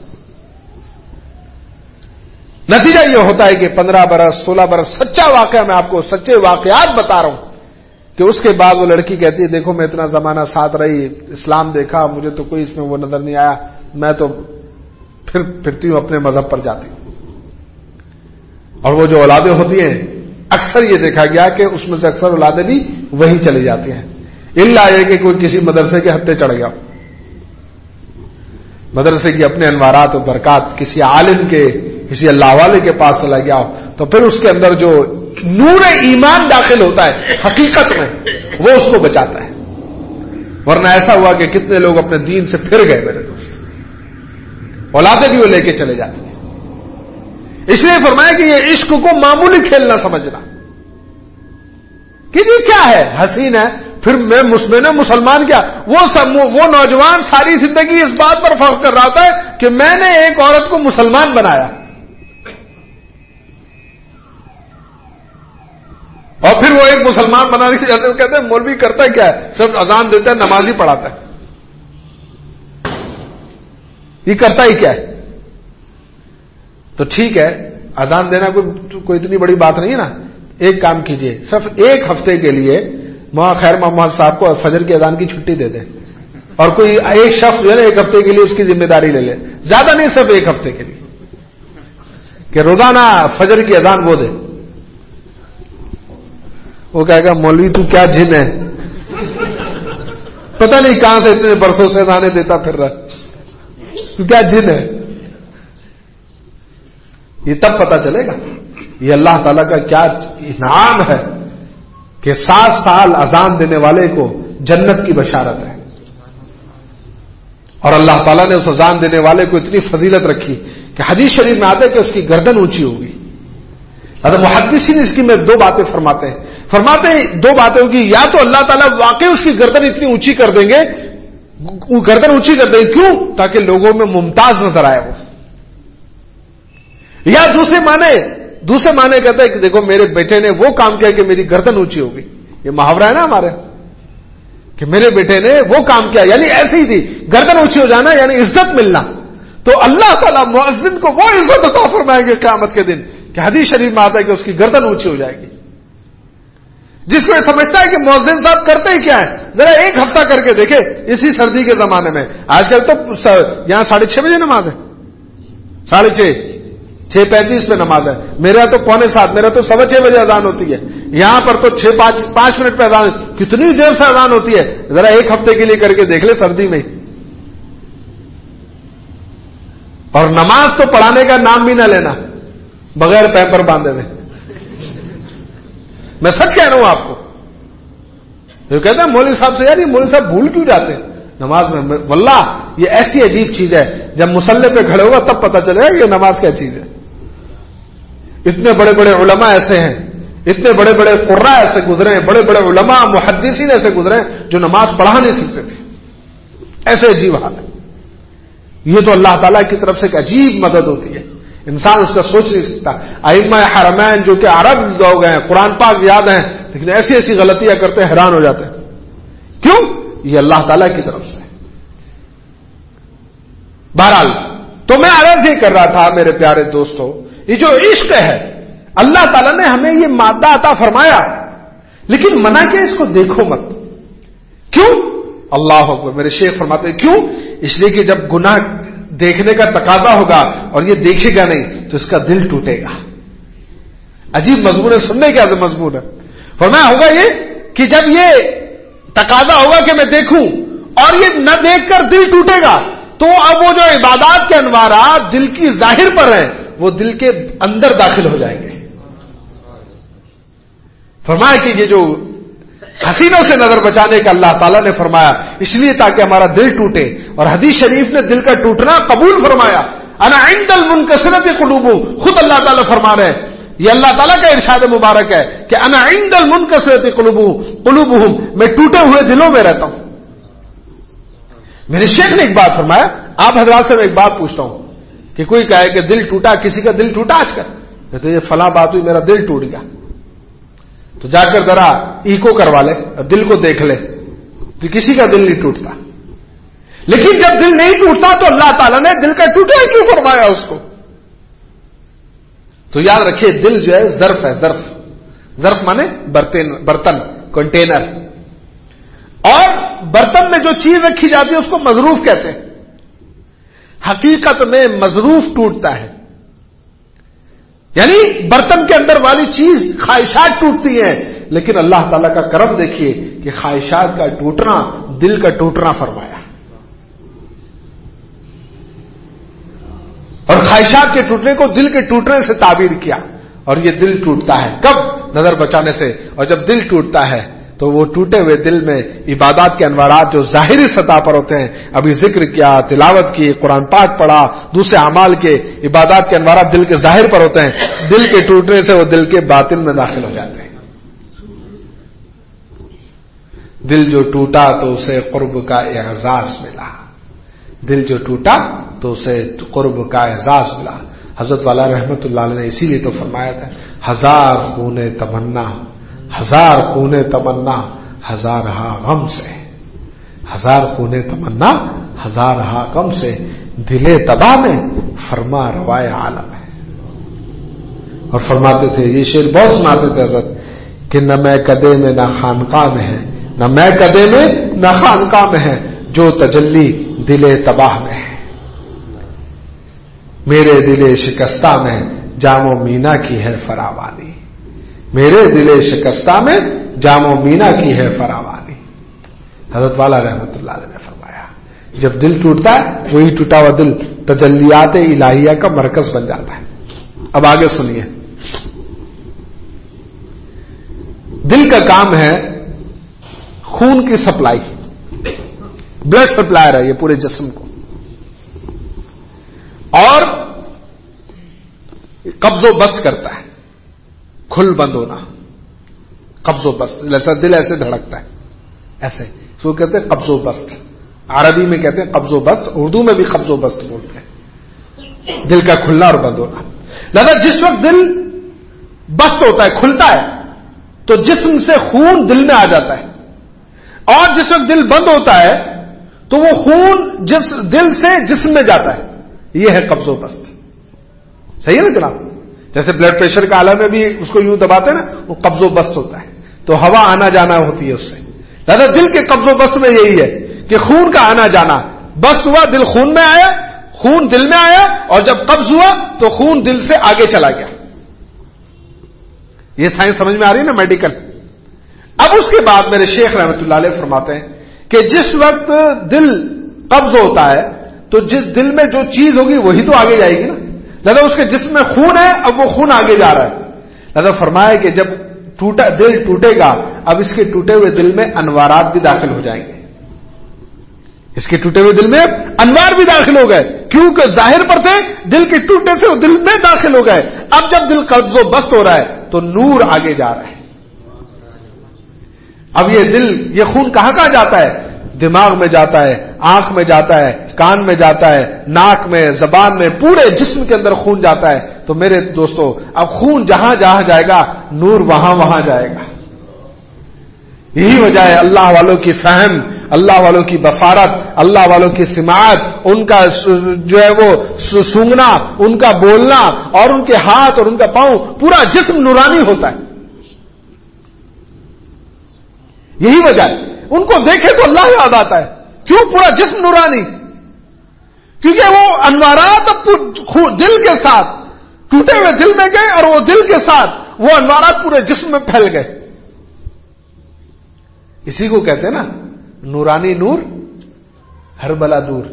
نتیجہ یہ ہوتا ہے کہ پندرہ برس سولہ برس، سچا واقعہ میں آپ کو سچے واقعات بتا رہا ہوں کہ اس کے بعد وہ لڑکی کہتی ہے دیکھو میں اتنا زمانہ ساتھ رہی، اسلام دیکھا، مجھے تو کوئی اس میں وہ نظر نہیں آیا، میں تو پھر پھرتی ہوں اپنے مذہب پر جاتی ہوں. اور وہ جو اولادیں ہوتی ہیں اکثر یہ دیکھا گیا کہ اس میں سے اکثر اولادیں بھی وہیں چلی جاتی ہیں، الا یہ کہ کوئی کسی مدرسے کے ہتھے چڑھ گیا، مدرسے کی اپنے انوارات و برکات کسی عالم کے کسی اللہ والے کے پاس چلا گیا ہو، تو پھر اس کے اندر جو نور ایمان داخل ہوتا ہے حقیقت میں وہ اس کو بچاتا ہے. ورنہ ایسا ہوا کہ کتنے لوگ اپنے دین سے پھر گئے میرے دوست، اولادیں بھی وہ لے کے چلے جاتے ہیں. اس لیے فرمایا کہ یہ عشق کو معمولی کھیل نہ سمجھنا کہ جی کیا ہے، حسین ہے، پھر میں نے مسلمان کیا. وہ سب وہ نوجوان ساری زندگی اس بات پر فخر کر رہا ہوتا ہے کہ میں نے ایک عورت کو مسلمان بنایا، اور پھر وہ ایک مسلمان بنانے کی جاتے کہتے ہیں مولوی کرتا ہے کیا ہے، صرف اذان دیتا ہے، نماز ہی پڑھاتا ہے، یہ کرتا ہی کیا ہے. تو ٹھیک ہے، اذان دینا کوئی کوئی اتنی بڑی بات نہیں ہے نا. ایک کام کیجئے، صرف ایک ہفتے کے لیے وہاں خیر محمد صاحب کو فجر کی اذان کی چھٹی دے دیں، اور کوئی ایک شخص جو ہے نا ایک ہفتے کے لیے اس کی ذمہ داری لے لے، زیادہ نہیں، صرف ایک ہفتے کے لیے، کہ روزانہ فجر کی اذان وہ دے. وہ کہے گا مولوی تو کیا جن ہے، پتہ نہیں کہاں سے اتنے برسوں سے اذانیں دیتا پھر رہا، تو کیا جن ہے. یہ تب پتہ چلے گا یہ اللہ تعالیٰ کا کیا انعام ہے کہ سات سال اذان دینے والے کو جنت کی بشارت ہے. اور اللہ تعالیٰ نے اس اذان دینے والے کو اتنی فضیلت رکھی کہ حدیث شریف میں آتا ہے کہ اس کی گردن اونچی ہوگی. حضرت محدثین اس کی میں دو باتیں فرماتے ہیں فرماتے ہیں دو باتیں ہوگی، یا تو اللہ تعالیٰ واقعی اس کی گردن اتنی اونچی کر دیں گے، گردن اونچی کر دیں گے، کیوں؟ تاکہ لوگوں میں ممتاز نظر آئے وہ. یا دوسرے معنی دوسرے معنی کہتے ہیں کہ دیکھو میرے بیٹے نے وہ کام کیا کہ میری گردن اونچی ہو گئی. یہ محاورہ ہے نا ہمارے کہ میرے بیٹے نے وہ کام کیا، یعنی ایسی ہی تھی گردن اونچی ہو جانا، یعنی عزت ملنا. تو اللہ تعالیٰ مؤذن کو وہ عزت عطا فرمائیں گے قیامت کے دن کہ حدیث شریف میں آتا ہے کہ اس کی گردن اونچی ہو جائے گی. جس کو یہ سمجھتا ہے کہ مؤذن صاحب کرتے ہی کیا ہے، ذرا ایک ہفتہ کر کے دیکھے. اسی سردی کے زمانے میں آج کل تو یہاں ساڑھے چھ بجے نماز ہے، ساڑھے چھ چھ پینتیس پہ نماز ہے، میرا تو پونے سات، میرا تو سوا چھ بجے اذان ہوتی ہے، یہاں پر تو چھ پانچ پانچ منٹ پہ اذان، کتنی دیر سے اذان ہوتی ہے. ذرا ایک ہفتے کے لیے کر کے دیکھ لے سردی میں. اور نماز تو پڑھانے کا نام بھی نہ لینا بغیر پیپر باندھے ہوئے. میں سچ کہہ رہا ہوں آپ کو. یہ کہتے ہیں مولوی صاحب سے، یار یہ مولوی صاحب بھول کیوں جاتے ہیں نماز میں؟ واللہ یہ ایسی عجیب چیز ہے، جب مصلی پہ کھڑے ہوگا تب پتہ چلے گا یہ نماز کیا چیز ہے. اتنے بڑے بڑے علماء ایسے ہیں، اتنے بڑے بڑے قراء ایسے گزرے ہیں، بڑے بڑے علماء محدثین ایسے گزرے ہیں جو نماز پڑھا نہیں سکتے تھے. ایسے عجیب حال ہے. یہ تو اللہ تعالیٰ کی طرف سے ایک عجیب مدد ہوتی ہے، انسان اس کا سوچ نہیں سکتا. ائمہ حرمین جو کہ عرب لوگ ہیں، قرآن پاک یاد ہیں، لیکن ایسی ایسی غلطیاں کرتے حیران ہو جاتے ہیں. کیوں؟ یہ اللہ تعالیٰ کی طرف سے. بہرحال تو میں عرض یہ کر رہا تھا میرے پیارے دوستو، یہ جو عشق ہے اللہ تعالیٰ نے ہمیں یہ مادہ عطا فرمایا، لیکن منع کیا اس کو دیکھو مت. کیوں؟ اللہ اکبر. میرے شیخ فرماتے ہیں کیوں؟ اس لیے کہ جب گناہ دیکھنے کا تقاضا ہوگا اور یہ دیکھے گا نہیں تو اس کا دل ٹوٹے گا. عجیب مضمون ہے، سننے کیا مضمون ہے. فرمایا ہوگا یہ کہ جب یہ تقاضا ہوگا کہ میں دیکھوں اور یہ نہ دیکھ کر دل ٹوٹے گا، تو اب وہ جو عبادات کے انوارات دل کی ظاہر پر ہیں وہ دل کے اندر داخل ہو جائیں گے. فرمایا کہ یہ جو حسینوں سے نظر بچانے کا اللہ تعالیٰ نے فرمایا اس لیے تاکہ ہمارا دل ٹوٹے. اور حدیث شریف نے دل کا ٹوٹنا قبول فرمایا. انا عند المنکسرۃ قلوب، خود اللہ تعالیٰ فرما رہے ہیں یہ اللہ تعالیٰ کا ارشاد مبارک ہے کہ انا عند المنکسرۃ قلوبہم، میں ٹوٹے ہوئے دلوں میں رہتا ہوں. میرے شیخ نے ایک بات فرمایا، آپ حضرات سے میں ایک بات پوچھتا ہوں کہ کوئی کہے کہ دل ٹوٹا، کسی کا دل ٹوٹا آج کل، کہتے یہ فلاں بات ہوئی میرا دل ٹوٹ گیا، تو جا کر ذرا ایکو کروا لے، دل کو دیکھ لے، تو کسی کا دل نہیں ٹوٹتا. لیکن جب دل نہیں ٹوٹتا تو اللہ تعالیٰ نے دل کا ٹوٹا ہی کیوں فرمایا اس کو؟ تو یاد رکھیے دل جو ہے ظرف ہے، ظرف ظرف مانے برتن، برتن کنٹینر، اور برتن میں جو چیز رکھی جاتی ہے اس کو مظروف کہتے ہیں. حقیقت میں مظروف ٹوٹتا ہے، یعنی برتن کے اندر والی چیز خواہشات ٹوٹتی ہیں، لیکن اللہ تعالیٰ کا کرم دیکھیے کہ خواہشات کا ٹوٹنا دل کا ٹوٹنا فرمایا، اور خواہشات کے ٹوٹنے کو دل کے ٹوٹنے سے تعبیر کیا. اور یہ دل ٹوٹتا ہے کب؟ نظر بچانے سے. اور جب دل ٹوٹتا ہے تو وہ ٹوٹے ہوئے دل میں عبادات کے انوارات جو ظاہری سطح پر ہوتے ہیں، ابھی ذکر کیا، تلاوت کی، قرآن پاک پڑھا، دوسرے اعمال کے عبادات کے انوارات دل کے ظاہر پر ہوتے ہیں، دل کے ٹوٹنے سے وہ دل کے باطن میں داخل ہو جاتے ہیں. دل جو ٹوٹا تو اسے قرب کا اعزاز ملا، دل جو ٹوٹا تو اسے قرب کا اعزاز ملا. حضرت والا رحمت اللہ علیہ نے اسی لیے تو فرمایا تھا، ہزار خون تمنا، ہزار خون تمنا ہزار ہا غم سے، ہزار خون تمنا ہزار ہا غم سے، دل تباہ میں فرما روائے عالم ہے. اور فرماتے تھے، یہ شعر بہت سناتے تھے حضرت، کہ نہ میں کدے میں نہ خانقاہ میں ہے، نہ میں کدے میں نہ خانقاہ میں ہے، جو تجلی دل تباہ میں ہے. میرے دل شکستہ میں جام و مینا کی ہے فراوانی، میرے دل شکستہ میں جام و مینا کی ہے فراوانی. حضرت والا رحمت اللہ علیہ نے فرمایا جب دل ٹوٹتا ہے وہی ٹوٹا ہوا دل تجلیات الہیہ کا مرکز بن جاتا ہے. اب آگے سنیے، دل کا کام ہے خون کی سپلائی، بلڈ سپلائر ہے یہ پورے جسم کو، اور قبض و بست کرتا ہے، کھل بند ہونا، قبض و بست، جیسا دل ایسے دھڑکتا ہے ایسے، اس کو کہتے ہیں قبض و بست. عربی میں کہتے ہیں قبض و بست، اردو میں بھی قبض و بست بولتے ہیں، دل کا کھلنا اور بند ہونا. لہذا جس وقت دل بست ہوتا ہے، کھلتا ہے، تو جسم سے خون دل میں آ جاتا ہے، اور جس وقت دل بند ہوتا ہے تو وہ خون جس دل سے جسم میں جاتا ہے. یہ ہے قبض و بست. صحیح ہے نا جناب؟ جیسے بلڈ پریشر کا عالم میں بھی اس کو یوں دباتے ہیں نا، وہ قبض و بست ہوتا ہے، تو ہوا آنا جانا ہوتی ہے اس سے. لہذا دل کے قبض و بست میں یہی ہے کہ خون کا آنا جانا، بست ہوا دل خون میں آیا، خون دل میں آیا، اور جب قبض ہوا تو خون دل سے آگے چلا گیا. یہ سائنس سمجھ میں آ رہی ہے نا، میڈیکل. اب اس کے بعد میرے شیخ رحمت اللہ علیہ فرماتے ہیں کہ جس وقت دل قبض ہوتا ہے تو جس دل میں جو چیز ہوگی وہی تو آگے جائے گی نا. لہذا اس کے جسم میں خون ہے، اب وہ خون آگے جا رہا ہے. لہذا فرمایا کہ جب ٹوٹا دل ٹوٹے گا، اب اس کے ٹوٹے ہوئے دل میں انوارات بھی داخل ہو جائیں گے. اس کے ٹوٹے ہوئے دل میں انوار بھی داخل ہو گئے، کیونکہ ظاہر پر تھے، دل کے ٹوٹنے سے وہ دل میں داخل ہو گئے. اب جب دل قبض و بست ہو رہا ہے تو نور آگے جا رہا ہے. اب یہ دل، یہ خون کہاں کہاں جاتا ہے؟ دماغ میں جاتا ہے، آنکھ میں جاتا ہے، کان میں جاتا ہے، ناک میں، زبان میں، پورے جسم کے اندر خون جاتا ہے. تو میرے دوستو، اب خون جہاں جہاں جائے گا نور وہاں وہاں جائے گا. یہی وجہ ہے اللہ والوں کی فہم، اللہ والوں کی بصارت، اللہ والوں کی سماعت، ان کا جو ہے وہ سونگنا، ان کا بولنا، اور ان کے ہاتھ اور ان کا پاؤں، پورا جسم نورانی ہوتا ہے. یہی وجہ ہے، ان کو دیکھے تو اللہ یاد آتا ہے. کیوں؟ پورا جسم نورانی، کیونکہ وہ انوارات اب دل کے ساتھ ٹوٹے ہوئے دل میں گئے، اور وہ دل کے ساتھ وہ انوارات پورے جسم میں پھیل گئے. اسی کو کہتے ہیں نا، نورانی نور ہر بلا دور.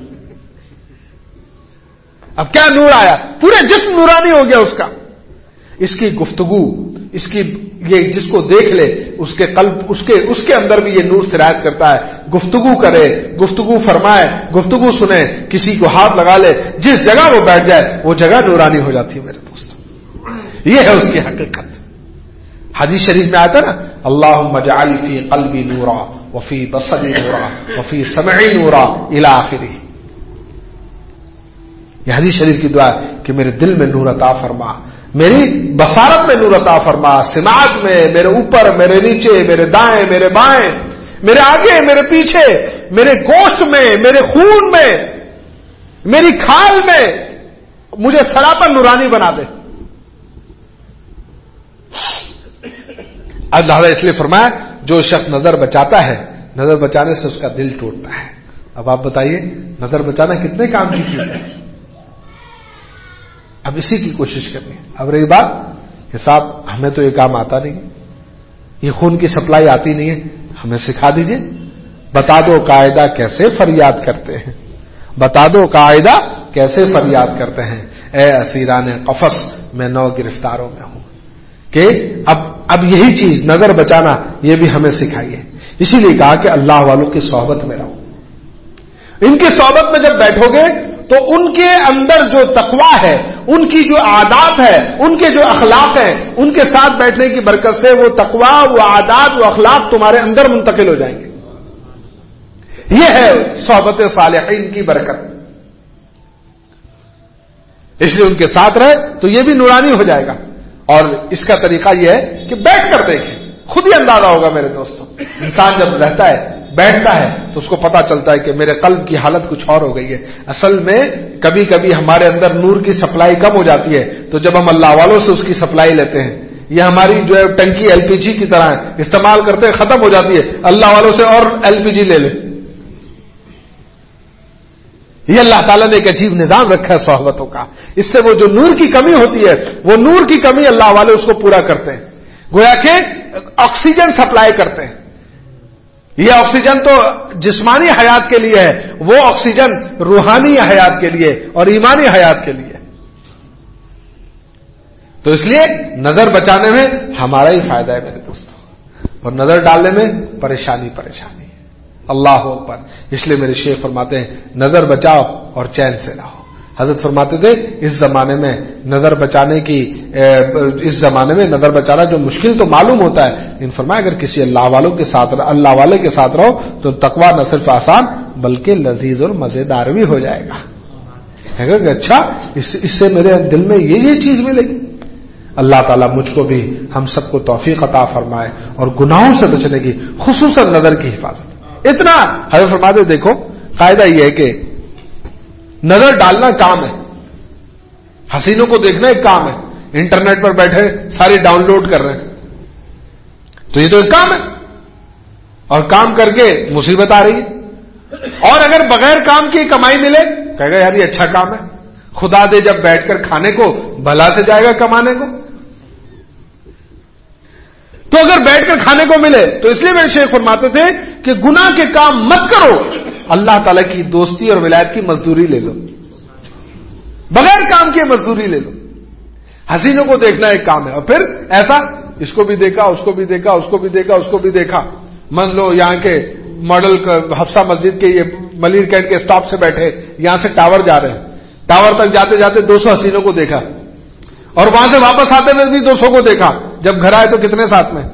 اب کیا نور آیا؟ پورے جسم نورانی ہو گیا اس کا. اس کی گفتگو، اس کی یہ جس کو دیکھ لے اس کے قلب، اس کے اس کے اندر بھی یہ نور سرایت کرتا ہے. گفتگو کرے، گفتگو فرمائے، گفتگو سنے، کسی کو ہاتھ لگا لے، جس جگہ وہ بیٹھ جائے وہ جگہ نورانی ہو جاتی ہے میرے دوست. یہ ہے اس کی حقیقت. حدیث شریف میں آتا نا اللہم اجعل فی قلبی نورا وفی بصری نورا وفی سمعی نورا الی آخرہ. یہ حدیث شریف کی دعا ہے کہ میرے دل میں نور عطا فرما, میری بصارت میں نور عطا فرما, سماعت میں, میرے اوپر, میرے نیچے, میرے دائیں, میرے بائیں, میرے آگے, میرے پیچھے, میرے گوشت میں, میرے خون میں, میری کھال میں, مجھے سراپا نورانی بنا دے. اللہ اس لیے فرمایا جو شخص نظر بچاتا ہے, نظر بچانے سے اس کا دل ٹوٹتا ہے. اب آپ بتائیے نظر بچانا کتنے کام کی چیز ہے. اب اسی کی کوشش کرنی ہے. اب رہی بات کہ صاحب ہمیں تو یہ کام آتا نہیں ہے, یہ خون کی سپلائی آتی نہیں ہے, ہمیں سکھا دیجئے. بتا دو قاعدہ کیسے فریاد کرتے ہیں, بتا دو قاعدہ کیسے فریاد کرتے ہیں. اے اسیران قفس میں نو گرفتاروں میں ہوں. کہ اب اب یہی چیز نظر بچانا یہ بھی ہمیں سکھائیے. اسی لیے کہا کہ اللہ والوں کی صحبت میں رہو. ان کی صحبت میں جب بیٹھو گے تو ان کے اندر جو تقویٰ ہے, ان کی جو عادات ہے, ان کے جو اخلاق ہیں, ان کے ساتھ بیٹھنے کی برکت سے وہ تقویٰ, وہ عادات, وہ اخلاق تمہارے اندر منتقل ہو جائیں گے. یہ ہے صحبت صالحین کی برکت. اس لیے ان کے ساتھ رہے تو یہ بھی نورانی ہو جائے گا. اور اس کا طریقہ یہ ہے کہ بیٹھ کر دیکھیں, خود ہی اندازہ ہوگا میرے دوستوں. انسان جب رہتا ہے, بیٹھتا ہے, تو اس کو پتا چلتا ہے کہ میرے قلب کی حالت کچھ اور ہو گئی ہے. اصل میں کبھی کبھی ہمارے اندر نور کی سپلائی کم ہو جاتی ہے, تو جب ہم اللہ والوں سے اس کی سپلائی لیتے ہیں, یہ ہماری جو ہے ٹنکی ایل پی جی کی طرح ہے, استعمال کرتے ختم ہو جاتی ہے, اللہ والوں سے اور ایل پی جی لے لیں. یہ اللہ تعالیٰ نے ایک عجیب نظام رکھا ہے صحبتوں کا. اس سے وہ جو نور کی کمی ہوتی ہے, وہ نور کی کمی اللہ والے اس کو پورا کرتے ہیں. گویا کہ آکسیجن سپلائی کرتے ہیں. یہ آکسیجن تو جسمانی حیات کے لیے ہے, وہ آکسیجن روحانی حیات کے لیے اور ایمانی حیات کے لیے. تو اس لیے نظر بچانے میں ہمارا ہی فائدہ ہے میرے دوستوں, اور نظر ڈالنے میں پریشانی پریشانی ہے. اللہ اکبر. اس لیے میرے شیخ فرماتے ہیں نظر بچاؤ اور چین سے رہو. حضرت فرماتے تھے اس زمانے میں نظر بچانے کی اس زمانے میں نظر بچانا جو مشکل تو معلوم ہوتا ہے, لیکن فرمایا اگر کسی اللہ والوں کے ساتھ اللہ والے کے ساتھ رہو تو تقویٰ نہ صرف آسان بلکہ لذیذ اور مزیدار بھی ہو جائے گا. کہ اچھا اس, اس سے میرے دل میں یہ یہ چیز ملے گی. اللہ تعالیٰ مجھ کو بھی ہم سب کو توفیق عطا فرمائے اور گناہوں سے بچنے کی, خصوصاً نظر کی حفاظت. اتنا حضرت فرماتے دیکھو قاعدہ یہ ہے کہ نظر ڈالنا کام ہے, حسینوں کو دیکھنا ایک کام ہے. انٹرنیٹ پر بیٹھے ساری ڈاؤن لوڈ کر رہے ہیں, تو یہ تو ایک کام ہے, اور کام کر کے مصیبت آ رہی ہے. اور اگر بغیر کام کی کمائی ملے کہے گا یار یہ اچھا کام ہے. خدا دے جب بیٹھ کر کھانے کو بھلا سے جائے گا کمانے کو. تو اگر بیٹھ کر کھانے کو ملے تو اس لیے میرے شیخ فرماتے تھے کہ گناہ کے کام مت کرو, اللہ تعالیٰ کی دوستی اور ولایت کی مزدوری لے لو. بغیر کام کے مزدوری لے لو. حسینوں کو دیکھنا ایک کام ہے, اور پھر ایسا اس کو بھی دیکھا, اس کو بھی دیکھا, اس کو بھی دیکھا, اس کو بھی دیکھا. مان لو یہاں کے ماڈل حفصہ مسجد کے یہ ملیر کینٹ کے اسٹاپ سے بیٹھے, یہاں سے ٹاور جا رہے ہیں, ٹاور تک جاتے جاتے دو سو حسینوں کو دیکھا, اور وہاں سے واپس آتے ہوئے بھی دو سو کو دیکھا. جب گھر آئے تو کتنے ساتھ میں؟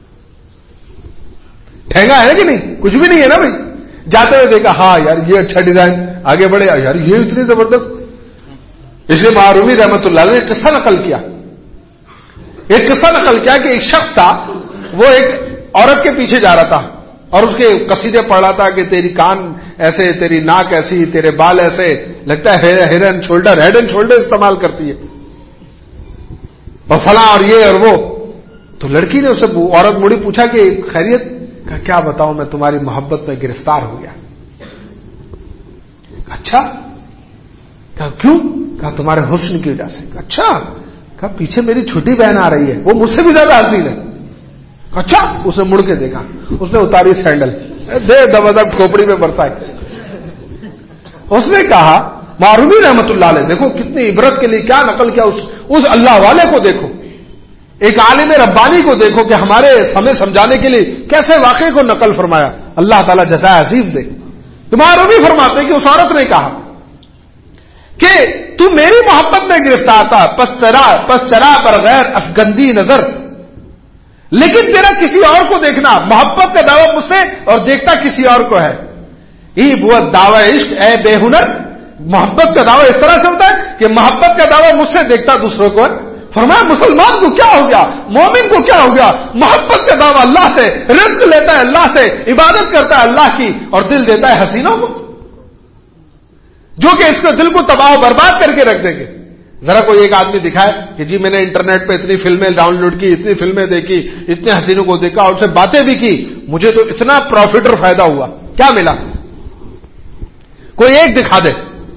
ٹھہنگا ہے کہ نہیں؟ کچھ بھی نہیں ہے نا بھائی. جاتے ہوئے دیکھا ہاں یار یہ اچھا ڈیزائن, آگے بڑھے یار یہ اتنی زبردست. اس لیے معرومی رحمت اللہ علیہ نے قصہ نقل کیا, ایک قصہ نقل کیا کہ ایک شخص تھا, وہ ایک عورت کے پیچھے جا رہا تھا اور اس کے قصیدے پڑھ رہا تھا کہ تیری کان ایسے, تیری ناک ایسی, تیرے بال ایسے, لگتا ہے head and shoulder head and shoulder استعمال کرتی ہے, اور فلاں اور یہ اور وہ. تو لڑکی نے اسے, عورت مڑی, پوچھا کہ خیریت؟ کہا کیا بتاؤں میں تمہاری محبت میں گرفتار ہو گیا. اچھا, کہا کیوں؟ کہا تمہارے حسن کی وجہ سے. کہا اچھا. کہا پیچھے میری چھوٹی بہن آ رہی ہے, وہ مجھ سے بھی زیادہ حسین ہے. اچھا. اس نے مڑ کے دیکھا, اس نے اتاری سینڈل, دے دبدب کھوپڑی میں برتا ہے. اس نے کہا معرومی رحمت اللہ علیہ, دیکھو کتنی عبرت کے لیے کیا نقل کیا, اس اس اللہ والے کو دیکھو, ایک عالم ربانی کو دیکھو کہ ہمارے ہمیں سمجھانے کے لیے کیسے واقعے کو نقل فرمایا. اللہ تعالیٰ جزائے عظیم دے. تو معرومی فرماتے کہ اس عورت نے کہا کہ تو میری محبت میں گرفتار تھا، پس چرا پس چرا پر غیر افگندی نظر، لیکن تیرا کسی اور کو دیکھنا، محبت کا دعویٰ مجھ سے اور دیکھتا کسی اور کو ہے. ای بہت دعوی عشق اے بے ہنر، محبت کا دعویٰ اس طرح سے ہوتا ہے کہ محبت کا دعویٰ مجھ سے دیکھتا دوسروں کو ہے. فرمایا مسلمان کو کیا ہو گیا، مومن کو کیا ہو گیا، محبت کا دعویٰ اللہ سے، رزق لیتا ہے اللہ سے، عبادت کرتا ہے اللہ کی، اور دل دیتا ہے حسینوں کو جو کہ اس کو دل کو تباہ و برباد کر کے رکھ دیں گے. ذرا کوئی ایک آدمی دکھائے کہ جی میں نے انٹرنیٹ پہ اتنی فلمیں ڈاؤن لوڈ کی، اتنی فلمیں دیکھی، اتنے حسینوں کو دیکھا اور ان سے باتیں بھی کی، مجھے تو اتنا پروفٹ اور فائدہ ہوا، کیا ملا؟ کوئی ایک دکھا دے.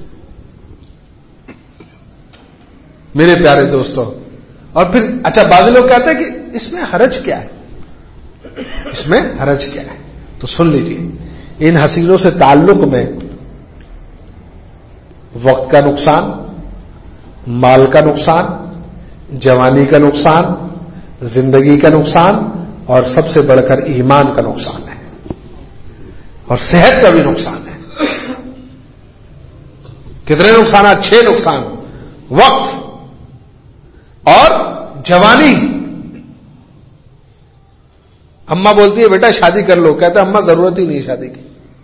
میرے پیارے دوستوں، اور پھر اچھا بعض لوگ کہتے ہیں کہ اس میں حرج کیا ہے، اس میں حرج کیا ہے؟ تو سن لیجیے، ان حسینوں سے تعلق میں وقت کا نقصان، مال کا نقصان، جوانی کا نقصان، زندگی کا نقصان، اور سب سے بڑھ کر ایمان کا نقصان ہے، اور صحت کا بھی نقصان ہے. کتنے نقصانات؟ چھ نقصان: وقت اور جوانی. اماں بولتی ہے بیٹا شادی کر لو، کہتا ہے اماں ضرورت ہی نہیں ہے شادی کی.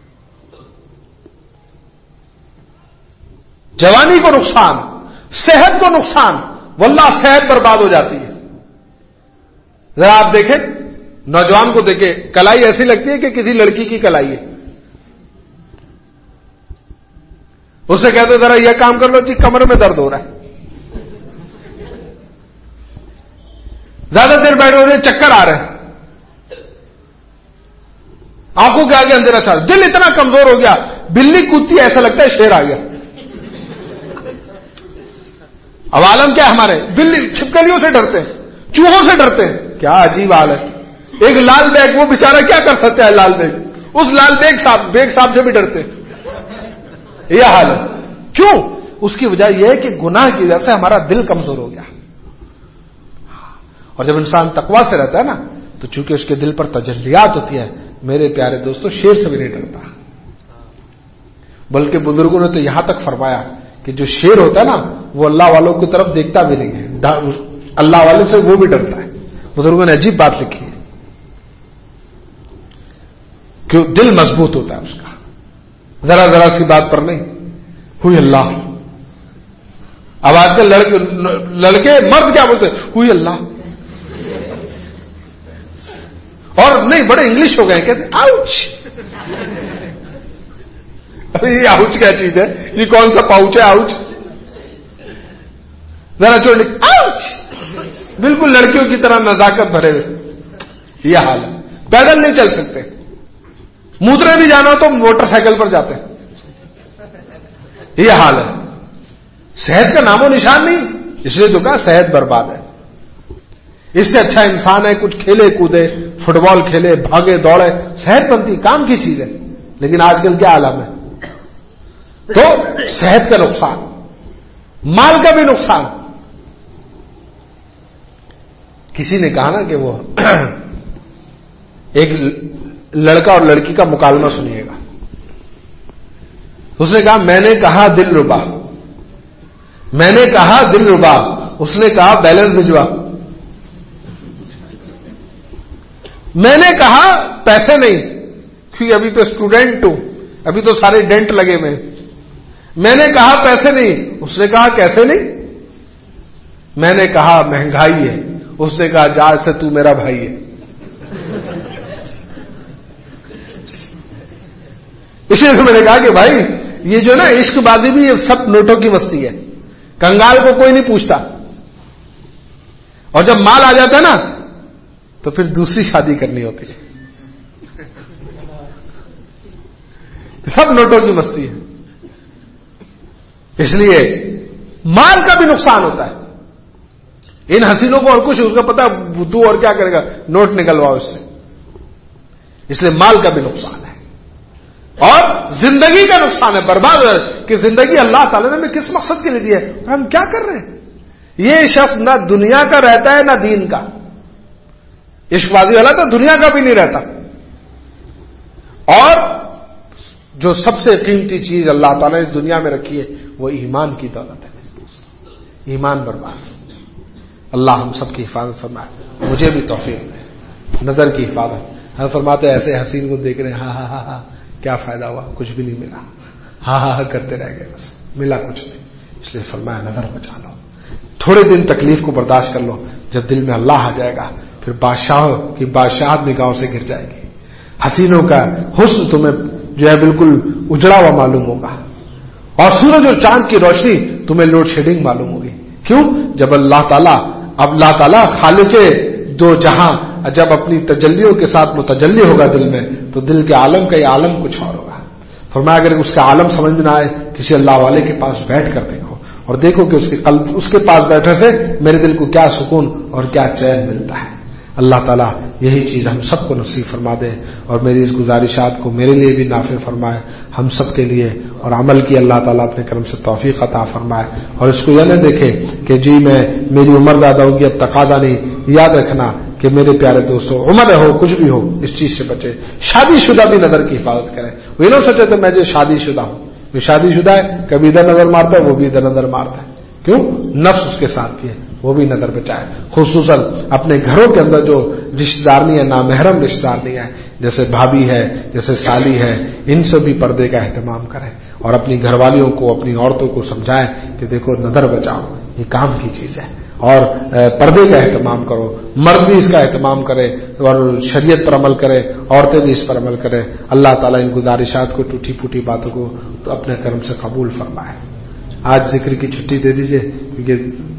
جوانی کو نقصان، صحت کو نقصان، واللہ صحت برباد ہو جاتی ہے. ذرا آپ دیکھیں نوجوان کو دیکھیں، کلائی ایسی لگتی ہے کہ کسی لڑکی کی کلائی ہے. اسے کہتے ذرا یہ کام کر لو جی کمر میں درد ہو رہا ہے، زیادہ دیر بیٹھے ہو رہے چکر آ رہے ہیں، آنکھوں کے آگے اندھیرا چھا، دل اتنا کمزور ہو گیا، بلی کودتی ہے ایسا لگتا ہے شیر آ گیا. اب عالم کیا ہمارے، بلی چھپکلیوں سے ڈرتے ہیں، چوہوں سے ڈرتے ہیں. کیا عجیب حال ہے. ایک لال بیگ، وہ بیچارہ کیا کر سکتا ہے لال بیگ، اس لال بیگ صاحب بیگ صاحب سے بھی ڈرتے ہیں. یہ حال ہے. کیوں؟ اس کی وجہ یہ ہے کہ گناہ کی وجہ سے ہمارا دل کمزور ہو گیا. اور جب انسان تقوی سے رہتا ہے نا تو چونکہ اس کے دل پر تجلیات ہوتی ہیں، میرے پیارے دوستوں شیر سے بھی نہیں ڈرتا. بلکہ بزرگوں نے تو یہاں تک فرمایا کہ جو شیر ہوتا ہے نا وہ اللہ والوں کی طرف دیکھتا بھی نہیں ہے، اللہ والے سے وہ بھی ڈرتا ہے. بزرگوں نے عجیب بات لکھی ہے کہ دل مضبوط ہوتا ہے اس کا، ذرا ذرا سی بات پر نہیں. ہوئی اللہ. اب آج کل لڑکے لڑکے مرد کیا بولتے ہیں؟ ہوئی اللہ. اور نہیں بڑے انگلش ہو گئے، کہتے آؤچ. ابھی یہ آؤچ کیا چیز ہے؟ یہ کون سا پاؤچ ہے آؤچ؟ ذرا چوڑ لکھ آؤچ. بالکل لڑکیوں کی طرح نزاکت بھرے ہوئے. یہ حال ہے. پیدل نہیں چل سکتے، موترے بھی جانا ہو تو موٹر سائیکل پر جاتے ہیں. یہ حال ہے. صحت کا نام و نشان نہیں، اس لیے تو کہا صحت برباد ہے. اس سے اچھا انسان ہے کچھ کھیلے کودے، فٹ بال کھیلے، بھاگے دوڑے، صحت بنتی کام کی چیز ہے. لیکن آج کل کیا عالم ہے؟ تو صحت کا نقصان، مال کا بھی نقصان. کسی نے کہا نا کہ وہ ایک لڑکا اور لڑکی کا مکالمہ سنیے گا. اس نے کہا میں نے کہا دل ربا، میں نے کہا دل ربا، اس نے کہا بیلنس بھجوا. میں نے کہا پیسے نہیں کیونکہ ابھی تو اسٹوڈنٹ ہوں، ابھی تو سارے ڈینٹ لگے ہوئے. میں نے کہا پیسے نہیں، اس نے کہا کیسے نہیں. میں نے کہا مہنگائی ہے، اس نے کہا جا سے تو میرا بھائی ہے. اس لیے میں نے کہا کہ بھائی یہ جو نا عشق بازی بھی یہ سب نوٹوں کی مستی ہے. کنگال کو کوئی نہیں پوچھتا، اور جب مال آ جاتا ہے نا تو پھر دوسری شادی کرنی ہوتی ہے. سب نوٹوں کی مستی ہے. اس لیے مال کا بھی نقصان ہوتا ہے. ان حسینوں کو اور کچھ اس کا پتا تو اور کیا کرے گا، نوٹ نکلواؤ اس سے. اس لیے مال کا بھی نقصان ہے اور زندگی کا نقصان ہے. برباد ہو جائے کہ زندگی اللہ تعالیٰ نے ہمیں کس مقصد کے لیے دی ہے اور ہم کیا کر رہے ہیں. یہ شخص نہ دنیا کا رہتا ہے نہ دین کا. عشق بازی والا تو دنیا کا بھی نہیں رہتا. اور جو سب سے قیمتی چیز اللہ تعالیٰ نے اس دنیا میں رکھی ہے وہ ایمان کی دولت ہے میرے دوست. ایمان برباد. اللہ ہم سب کی حفاظت فرمائے, مجھے بھی توفیق دے نظر کی حفاظت. ہم فرماتے ہیں ایسے حسین کو دیکھ رہے ہیں, ہاں ہاں ہاں ہاں کیا فائدہ ہوا, کچھ بھی نہیں ملا, ہاں ہاں ہاں کرتے رہ گئے, بس ملا کچھ نہیں. اس لیے فرمایا نظر بچا لو, تھوڑے دن تکلیف کو برداشت کر لو, جب دل میں اللہ آ جائے گا پھر بادشاہوں کی بادشاہت نگاہوں سے گر جائے گی. حسینوں کا حسن تمہیں جو ہے بالکل اجڑا ہوا معلوم ہوگا, اور سورج اور چاند کی روشنی تمہیں لوڈ شیڈنگ معلوم ہوگی. کیوں؟ جب اللہ تعالیٰ اب اللہ تعالیٰ خالق دو جہاں جب اپنی تجلیوں کے ساتھ متجلی ہوگا دل میں, تو دل کے عالم کا یہ عالم کچھ اور ہوگا. فرمایا اگر اس کا عالم سمجھ میں نہ آئے, کسی اللہ والے کے پاس بیٹھ کر دیکھو اور دیکھو کہ اس کے قلب اس کے پاس بیٹھنے سے میرے دل کو کیا سکون اور کیا چین ملتا ہے. اللہ تعالیٰ یہی چیز ہم سب کو نصیب فرما دے, اور میری اس گزارشات کو میرے لیے بھی نافع فرمائے ہم سب کے لیے, اور عمل کی اللہ تعالیٰ اپنے کرم سے توفیق عطا فرمائے. اور اس کو یہ نہ دیکھے کہ جی میں میری عمر زیادہ ہوگی اب تقاضا نہیں. یاد رکھنا کہ میرے پیارے دوستو, عمر ہو کچھ بھی ہو اس چیز سے بچے. شادی شدہ بھی نظر کی حفاظت کریں. وہ یہ نہ سوچے تو میں جو شادی شدہ ہوں, جو شادی شدہ ہے کبھی ادھر نظر مارتا ہے وہ بھی ادھر نظر مارتا ہے. کیوں؟ نفس اس کے ساتھ بھی ہے, وہ بھی نظر بچائے. خصوصاً اپنے گھروں کے اندر جو رشتہ دار نہیں ہے, نامحرم رشتہ دار نہیں ہے, جیسے بھابھی ہے, جیسے سالی ہے, ان سے بھی پردے کا اہتمام کریں, اور اپنی گھر والیوں کو اپنی عورتوں کو سمجھائیں کہ دیکھو نظر بچاؤ, یہ کام کی چیز ہے, اور پردے کا اہتمام کرو. مرد بھی اس کا اہتمام کرے اور شریعت پر عمل کرے, عورتیں بھی اس پر عمل کریں. اللہ تعالیٰ ان گزارشات کو, ٹوٹی پھوٹی باتوں کو تو اپنے کرم سے قبول فرمائے. آج ذکر کی چھٹی دے دیجئے, کیونکہ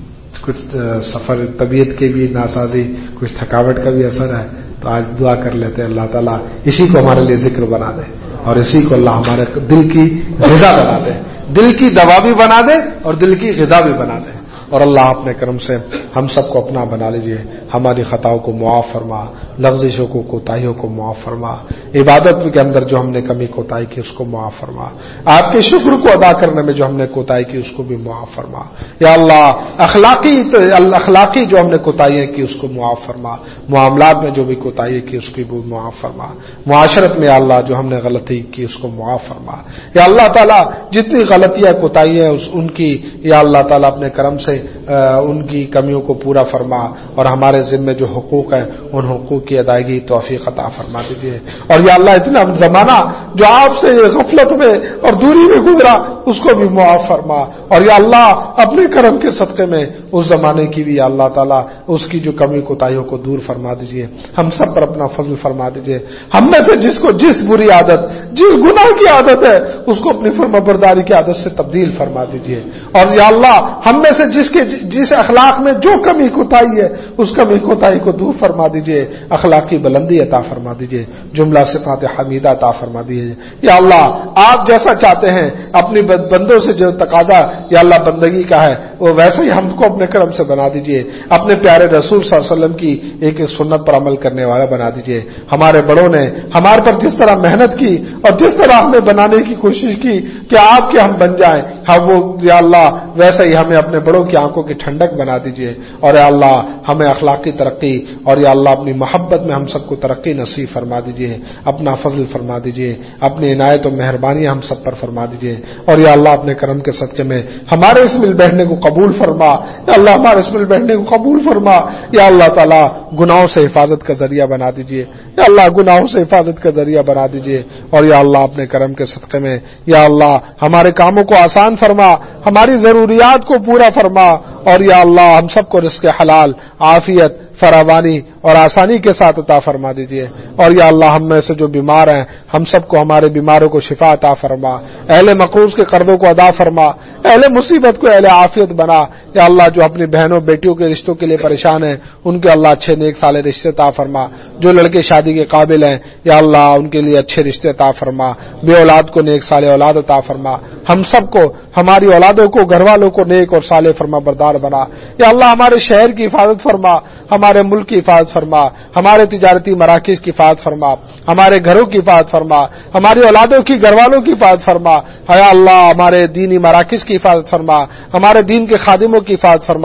کچھ سفر طبیعت کے بھی ناسازی, کچھ تھکاوٹ کا بھی اثر ہے, تو آج دعا کر لیتے ہیں اللہ تعالیٰ اسی کو ہمارے لیے ذکر بنا دے, اور اسی کو اللہ ہمارے دل کی غذا بنا دے, دل کی دوا بھی بنا دے اور دل کی غذا بھی بنا دے. اور اللہ اپنے کرم سے ہم سب کو اپنا بنا لیجئے. ہماری خطاؤں کو معاف فرما, لغزشوں کو, کوتاہیوں کو معاف فرما. عبادت کے اندر جو ہم نے کمی کوتاہی کی اس کو معاف فرما. آپ کے شکر کو ادا کرنے میں جو ہم نے کوتاہی کی اس کو بھی معاف فرما. یا اللہ اخلاقی اخلاقی جو ہم نے کوتاہیاں کی اس کو معاف فرما. معاملات میں جو بھی کوتاہی کی اس کی بھی معاف فرما. معاشرت میں یا اللہ جو ہم نے غلطی کی اس کو معاف فرما. یا اللہ تعالیٰ جتنی غلطیاں کوتاہیاں ان کی یا اللہ تعالیٰ اپنے کرم سے ان کی کمیوں کو پورا فرما, اور ہمارے ذمہ جو حقوق ہیں ان حقوق کی ادائیگی توفیق عطا فرما دیجیے. اور یا اللہ اتنا زمانہ جو آپ سے غفلت میں اور دوری میں گزرا اس کو بھی معاف فرما. اور یا اللہ اپنے کرم کے صدقے میں اس زمانے کی بھی یا اللہ تعالیٰ اس کی جو کمی کوتاہیوں کو دور فرما دیجیے. ہم سب پر اپنا فضل فرما دیجیے. ہم میں سے جس کو جس بری عادت, جس گناہ کی عادت ہے اس کو اپنی فرمانبرداری کی عادت سے تبدیل فرما دیجیے. اور یا اللہ ہم میں سے جس کے جس اخلاق میں جو کمی کوتاہی ہے اس کمی کوتاہی کو دور فرما دیجیے. اخلاقی بلندی عطا فرما دیجیے. جملہ صفات حمیدہ عطا فرما دیجیے. یا اللہ آپ جیسا چاہتے ہیں اپنی بندوں سے جو تقاضا یا اللہ بندگی کا ہے وہ ویسے ہی ہم کو اپنے کرم سے بنا دیجیے. اپنے پیارے رسول صلی اللہ علیہ وسلم کی ایک ایک سنت پر عمل کرنے والا بنا دیجیے. ہمارے بڑوں نے ہمارے پر جس طرح محنت کی اور جس طرح ہمیں بنانے کی کوشش کی کہ آپ کے ہم بن جائیں, ہم وہ یا اللہ ویسے ہی ہمیں اپنے بڑوں کی آنکھوں کی ٹھنڈک بنا دیجیے. اور یا اللہ ہمیں اخلاقی ترقی اور یا اللہ اپنی محبت میں ہم سب کو ترقی نصیب فرما دیجیے. اپنا فضل فرما دیجیے. اپنی عنایت و مہربانی ہم سب پر فرما دیجیے. اور یا اللہ اپنے کرم کے صدقے میں ہمارے اس مل بیٹھنے کو قبول فرما. یا اللہ ہمارے اس مل بیٹھنے کو قبول فرما. یا اللہ تعالیٰ گناہوں سے حفاظت کا ذریعہ بنا دیجیے. یا اللہ گناہوں سے حفاظت کا ذریعہ بنا دیجیے. اور یا اللہ اپنے کرم کے صدقے میں یا اللہ ہمارے کاموں کو آسان فرما, ہماری ضروریات کو پورا فرما. اور یا اللہ ہم سب کو رزق حلال, عافیت, فراوانی اور آسانی کے ساتھ عطا فرما دیجیے. اور یا اللہ ہم میں سے جو بیمار ہیں ہم سب کو ہمارے بیماروں کو شفا عطا فرما. اہل مقروض کے قرضوں کو ادا فرما. اہل مصیبت کو اہل عافیت بنا. یا اللہ جو اپنی بہنوں بیٹیوں کے رشتوں کے لیے پریشان ہیں ان کے اللہ اچھے نیک سالے رشتے عطا فرما. جو لڑکے شادی کے قابل ہیں یا اللہ ان کے لیے اچھے رشتے عطا فرما. بے اولاد کو نیک سالے اولاد عطا فرما. ہم سب کو ہماری اولادوں کو گھر والوں کو نیک اور صالح فرما بردار بنا. یا اللہ ہمارے شہر کی حفاظت فرما, ہمارے ملک کی حفاظت فرما, ہمارے تجارتی مراکز کی حفاظت فرما, ہمارے گھروں کی حفاظت فرما, ہماری اولادوں کی گھر والوں کی حفاظت فرما. یا اللہ ہمارے دینی مراکز کی حفاظت فرما, ہمارے دین کے خادموں کی حفاظت فرما.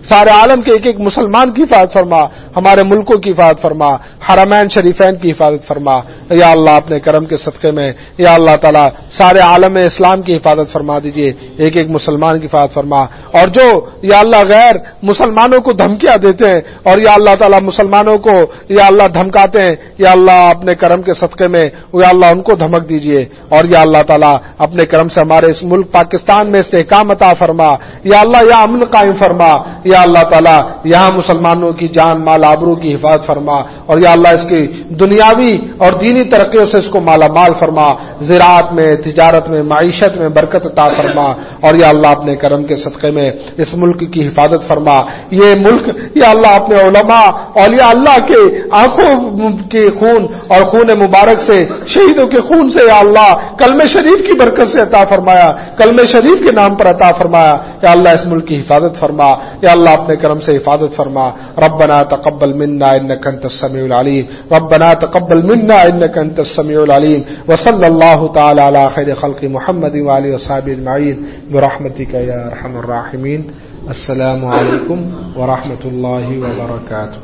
سارے عالم کے ایک ایک مسلمان کی حفاظت فرما، ہمارے ملکوں کی حفاظت فرما، حرمین شریفین کی حفاظت فرما یا اللہ اپنے کرم کے صدقے میں یا اللہ تعالیٰ سارے عالم اسلام کی حفاظت فرما دیجئے، ایک ایک مسلمان کی حفاظت فرما، اور جو یا اللہ غیر مسلمانوں کو دھمکیاں دیتے ہیں اور یا اللہ تعالیٰ مسلمانوں کو یا اللہ دھمکاتے ہیں، یا اللہ اپنے کرم کے صدقے میں یا اللہ ان کو دھمک دیجئے، اور یا اللہ تعالیٰ اپنے کرم سے ہمارے اس ملک پاکستان میں استحکام عطا فرما، یا اللہ یا امن قائم فرما، یا اللہ تعالیٰ یہاں مسلمانوں کی جان مال آبرو کی حفاظت فرما، اور یا اللہ اس کی دنیاوی اور دینی ترقیوں سے اس کو مالا مال فرما، زراعت میں، تجارت میں، معیشت میں برکت عطا فرما، اور یا اللہ اپنے کرم کے صدقے میں اس ملک کی حفاظت فرما۔ یہ ملک یا اللہ اپنے علماء اولیاء اللہ کے آنکھوں کے خون اور خون مبارک سے، شہیدوں کے خون سے یا اللہ کلمہ شریف کی برکت سے عطا فرمایا، کلمہ شریف کے نام پر عطا فرمایا، یا اللہ اس ملک کی حفاظت فرما، یا اللہ اپنے کرم سے حفاظت فرما۔ ربنا تقبل منا انك انت السميع العليم، ربنا تقبل منا انك انت السميع العليم، وصلى الله تعالى على خير خلق محمد وآله وصحبه اجمعين برحمتك يا ارحم الراحمين۔ السلام علیکم ورحمۃ اللہ وبرکاتہ۔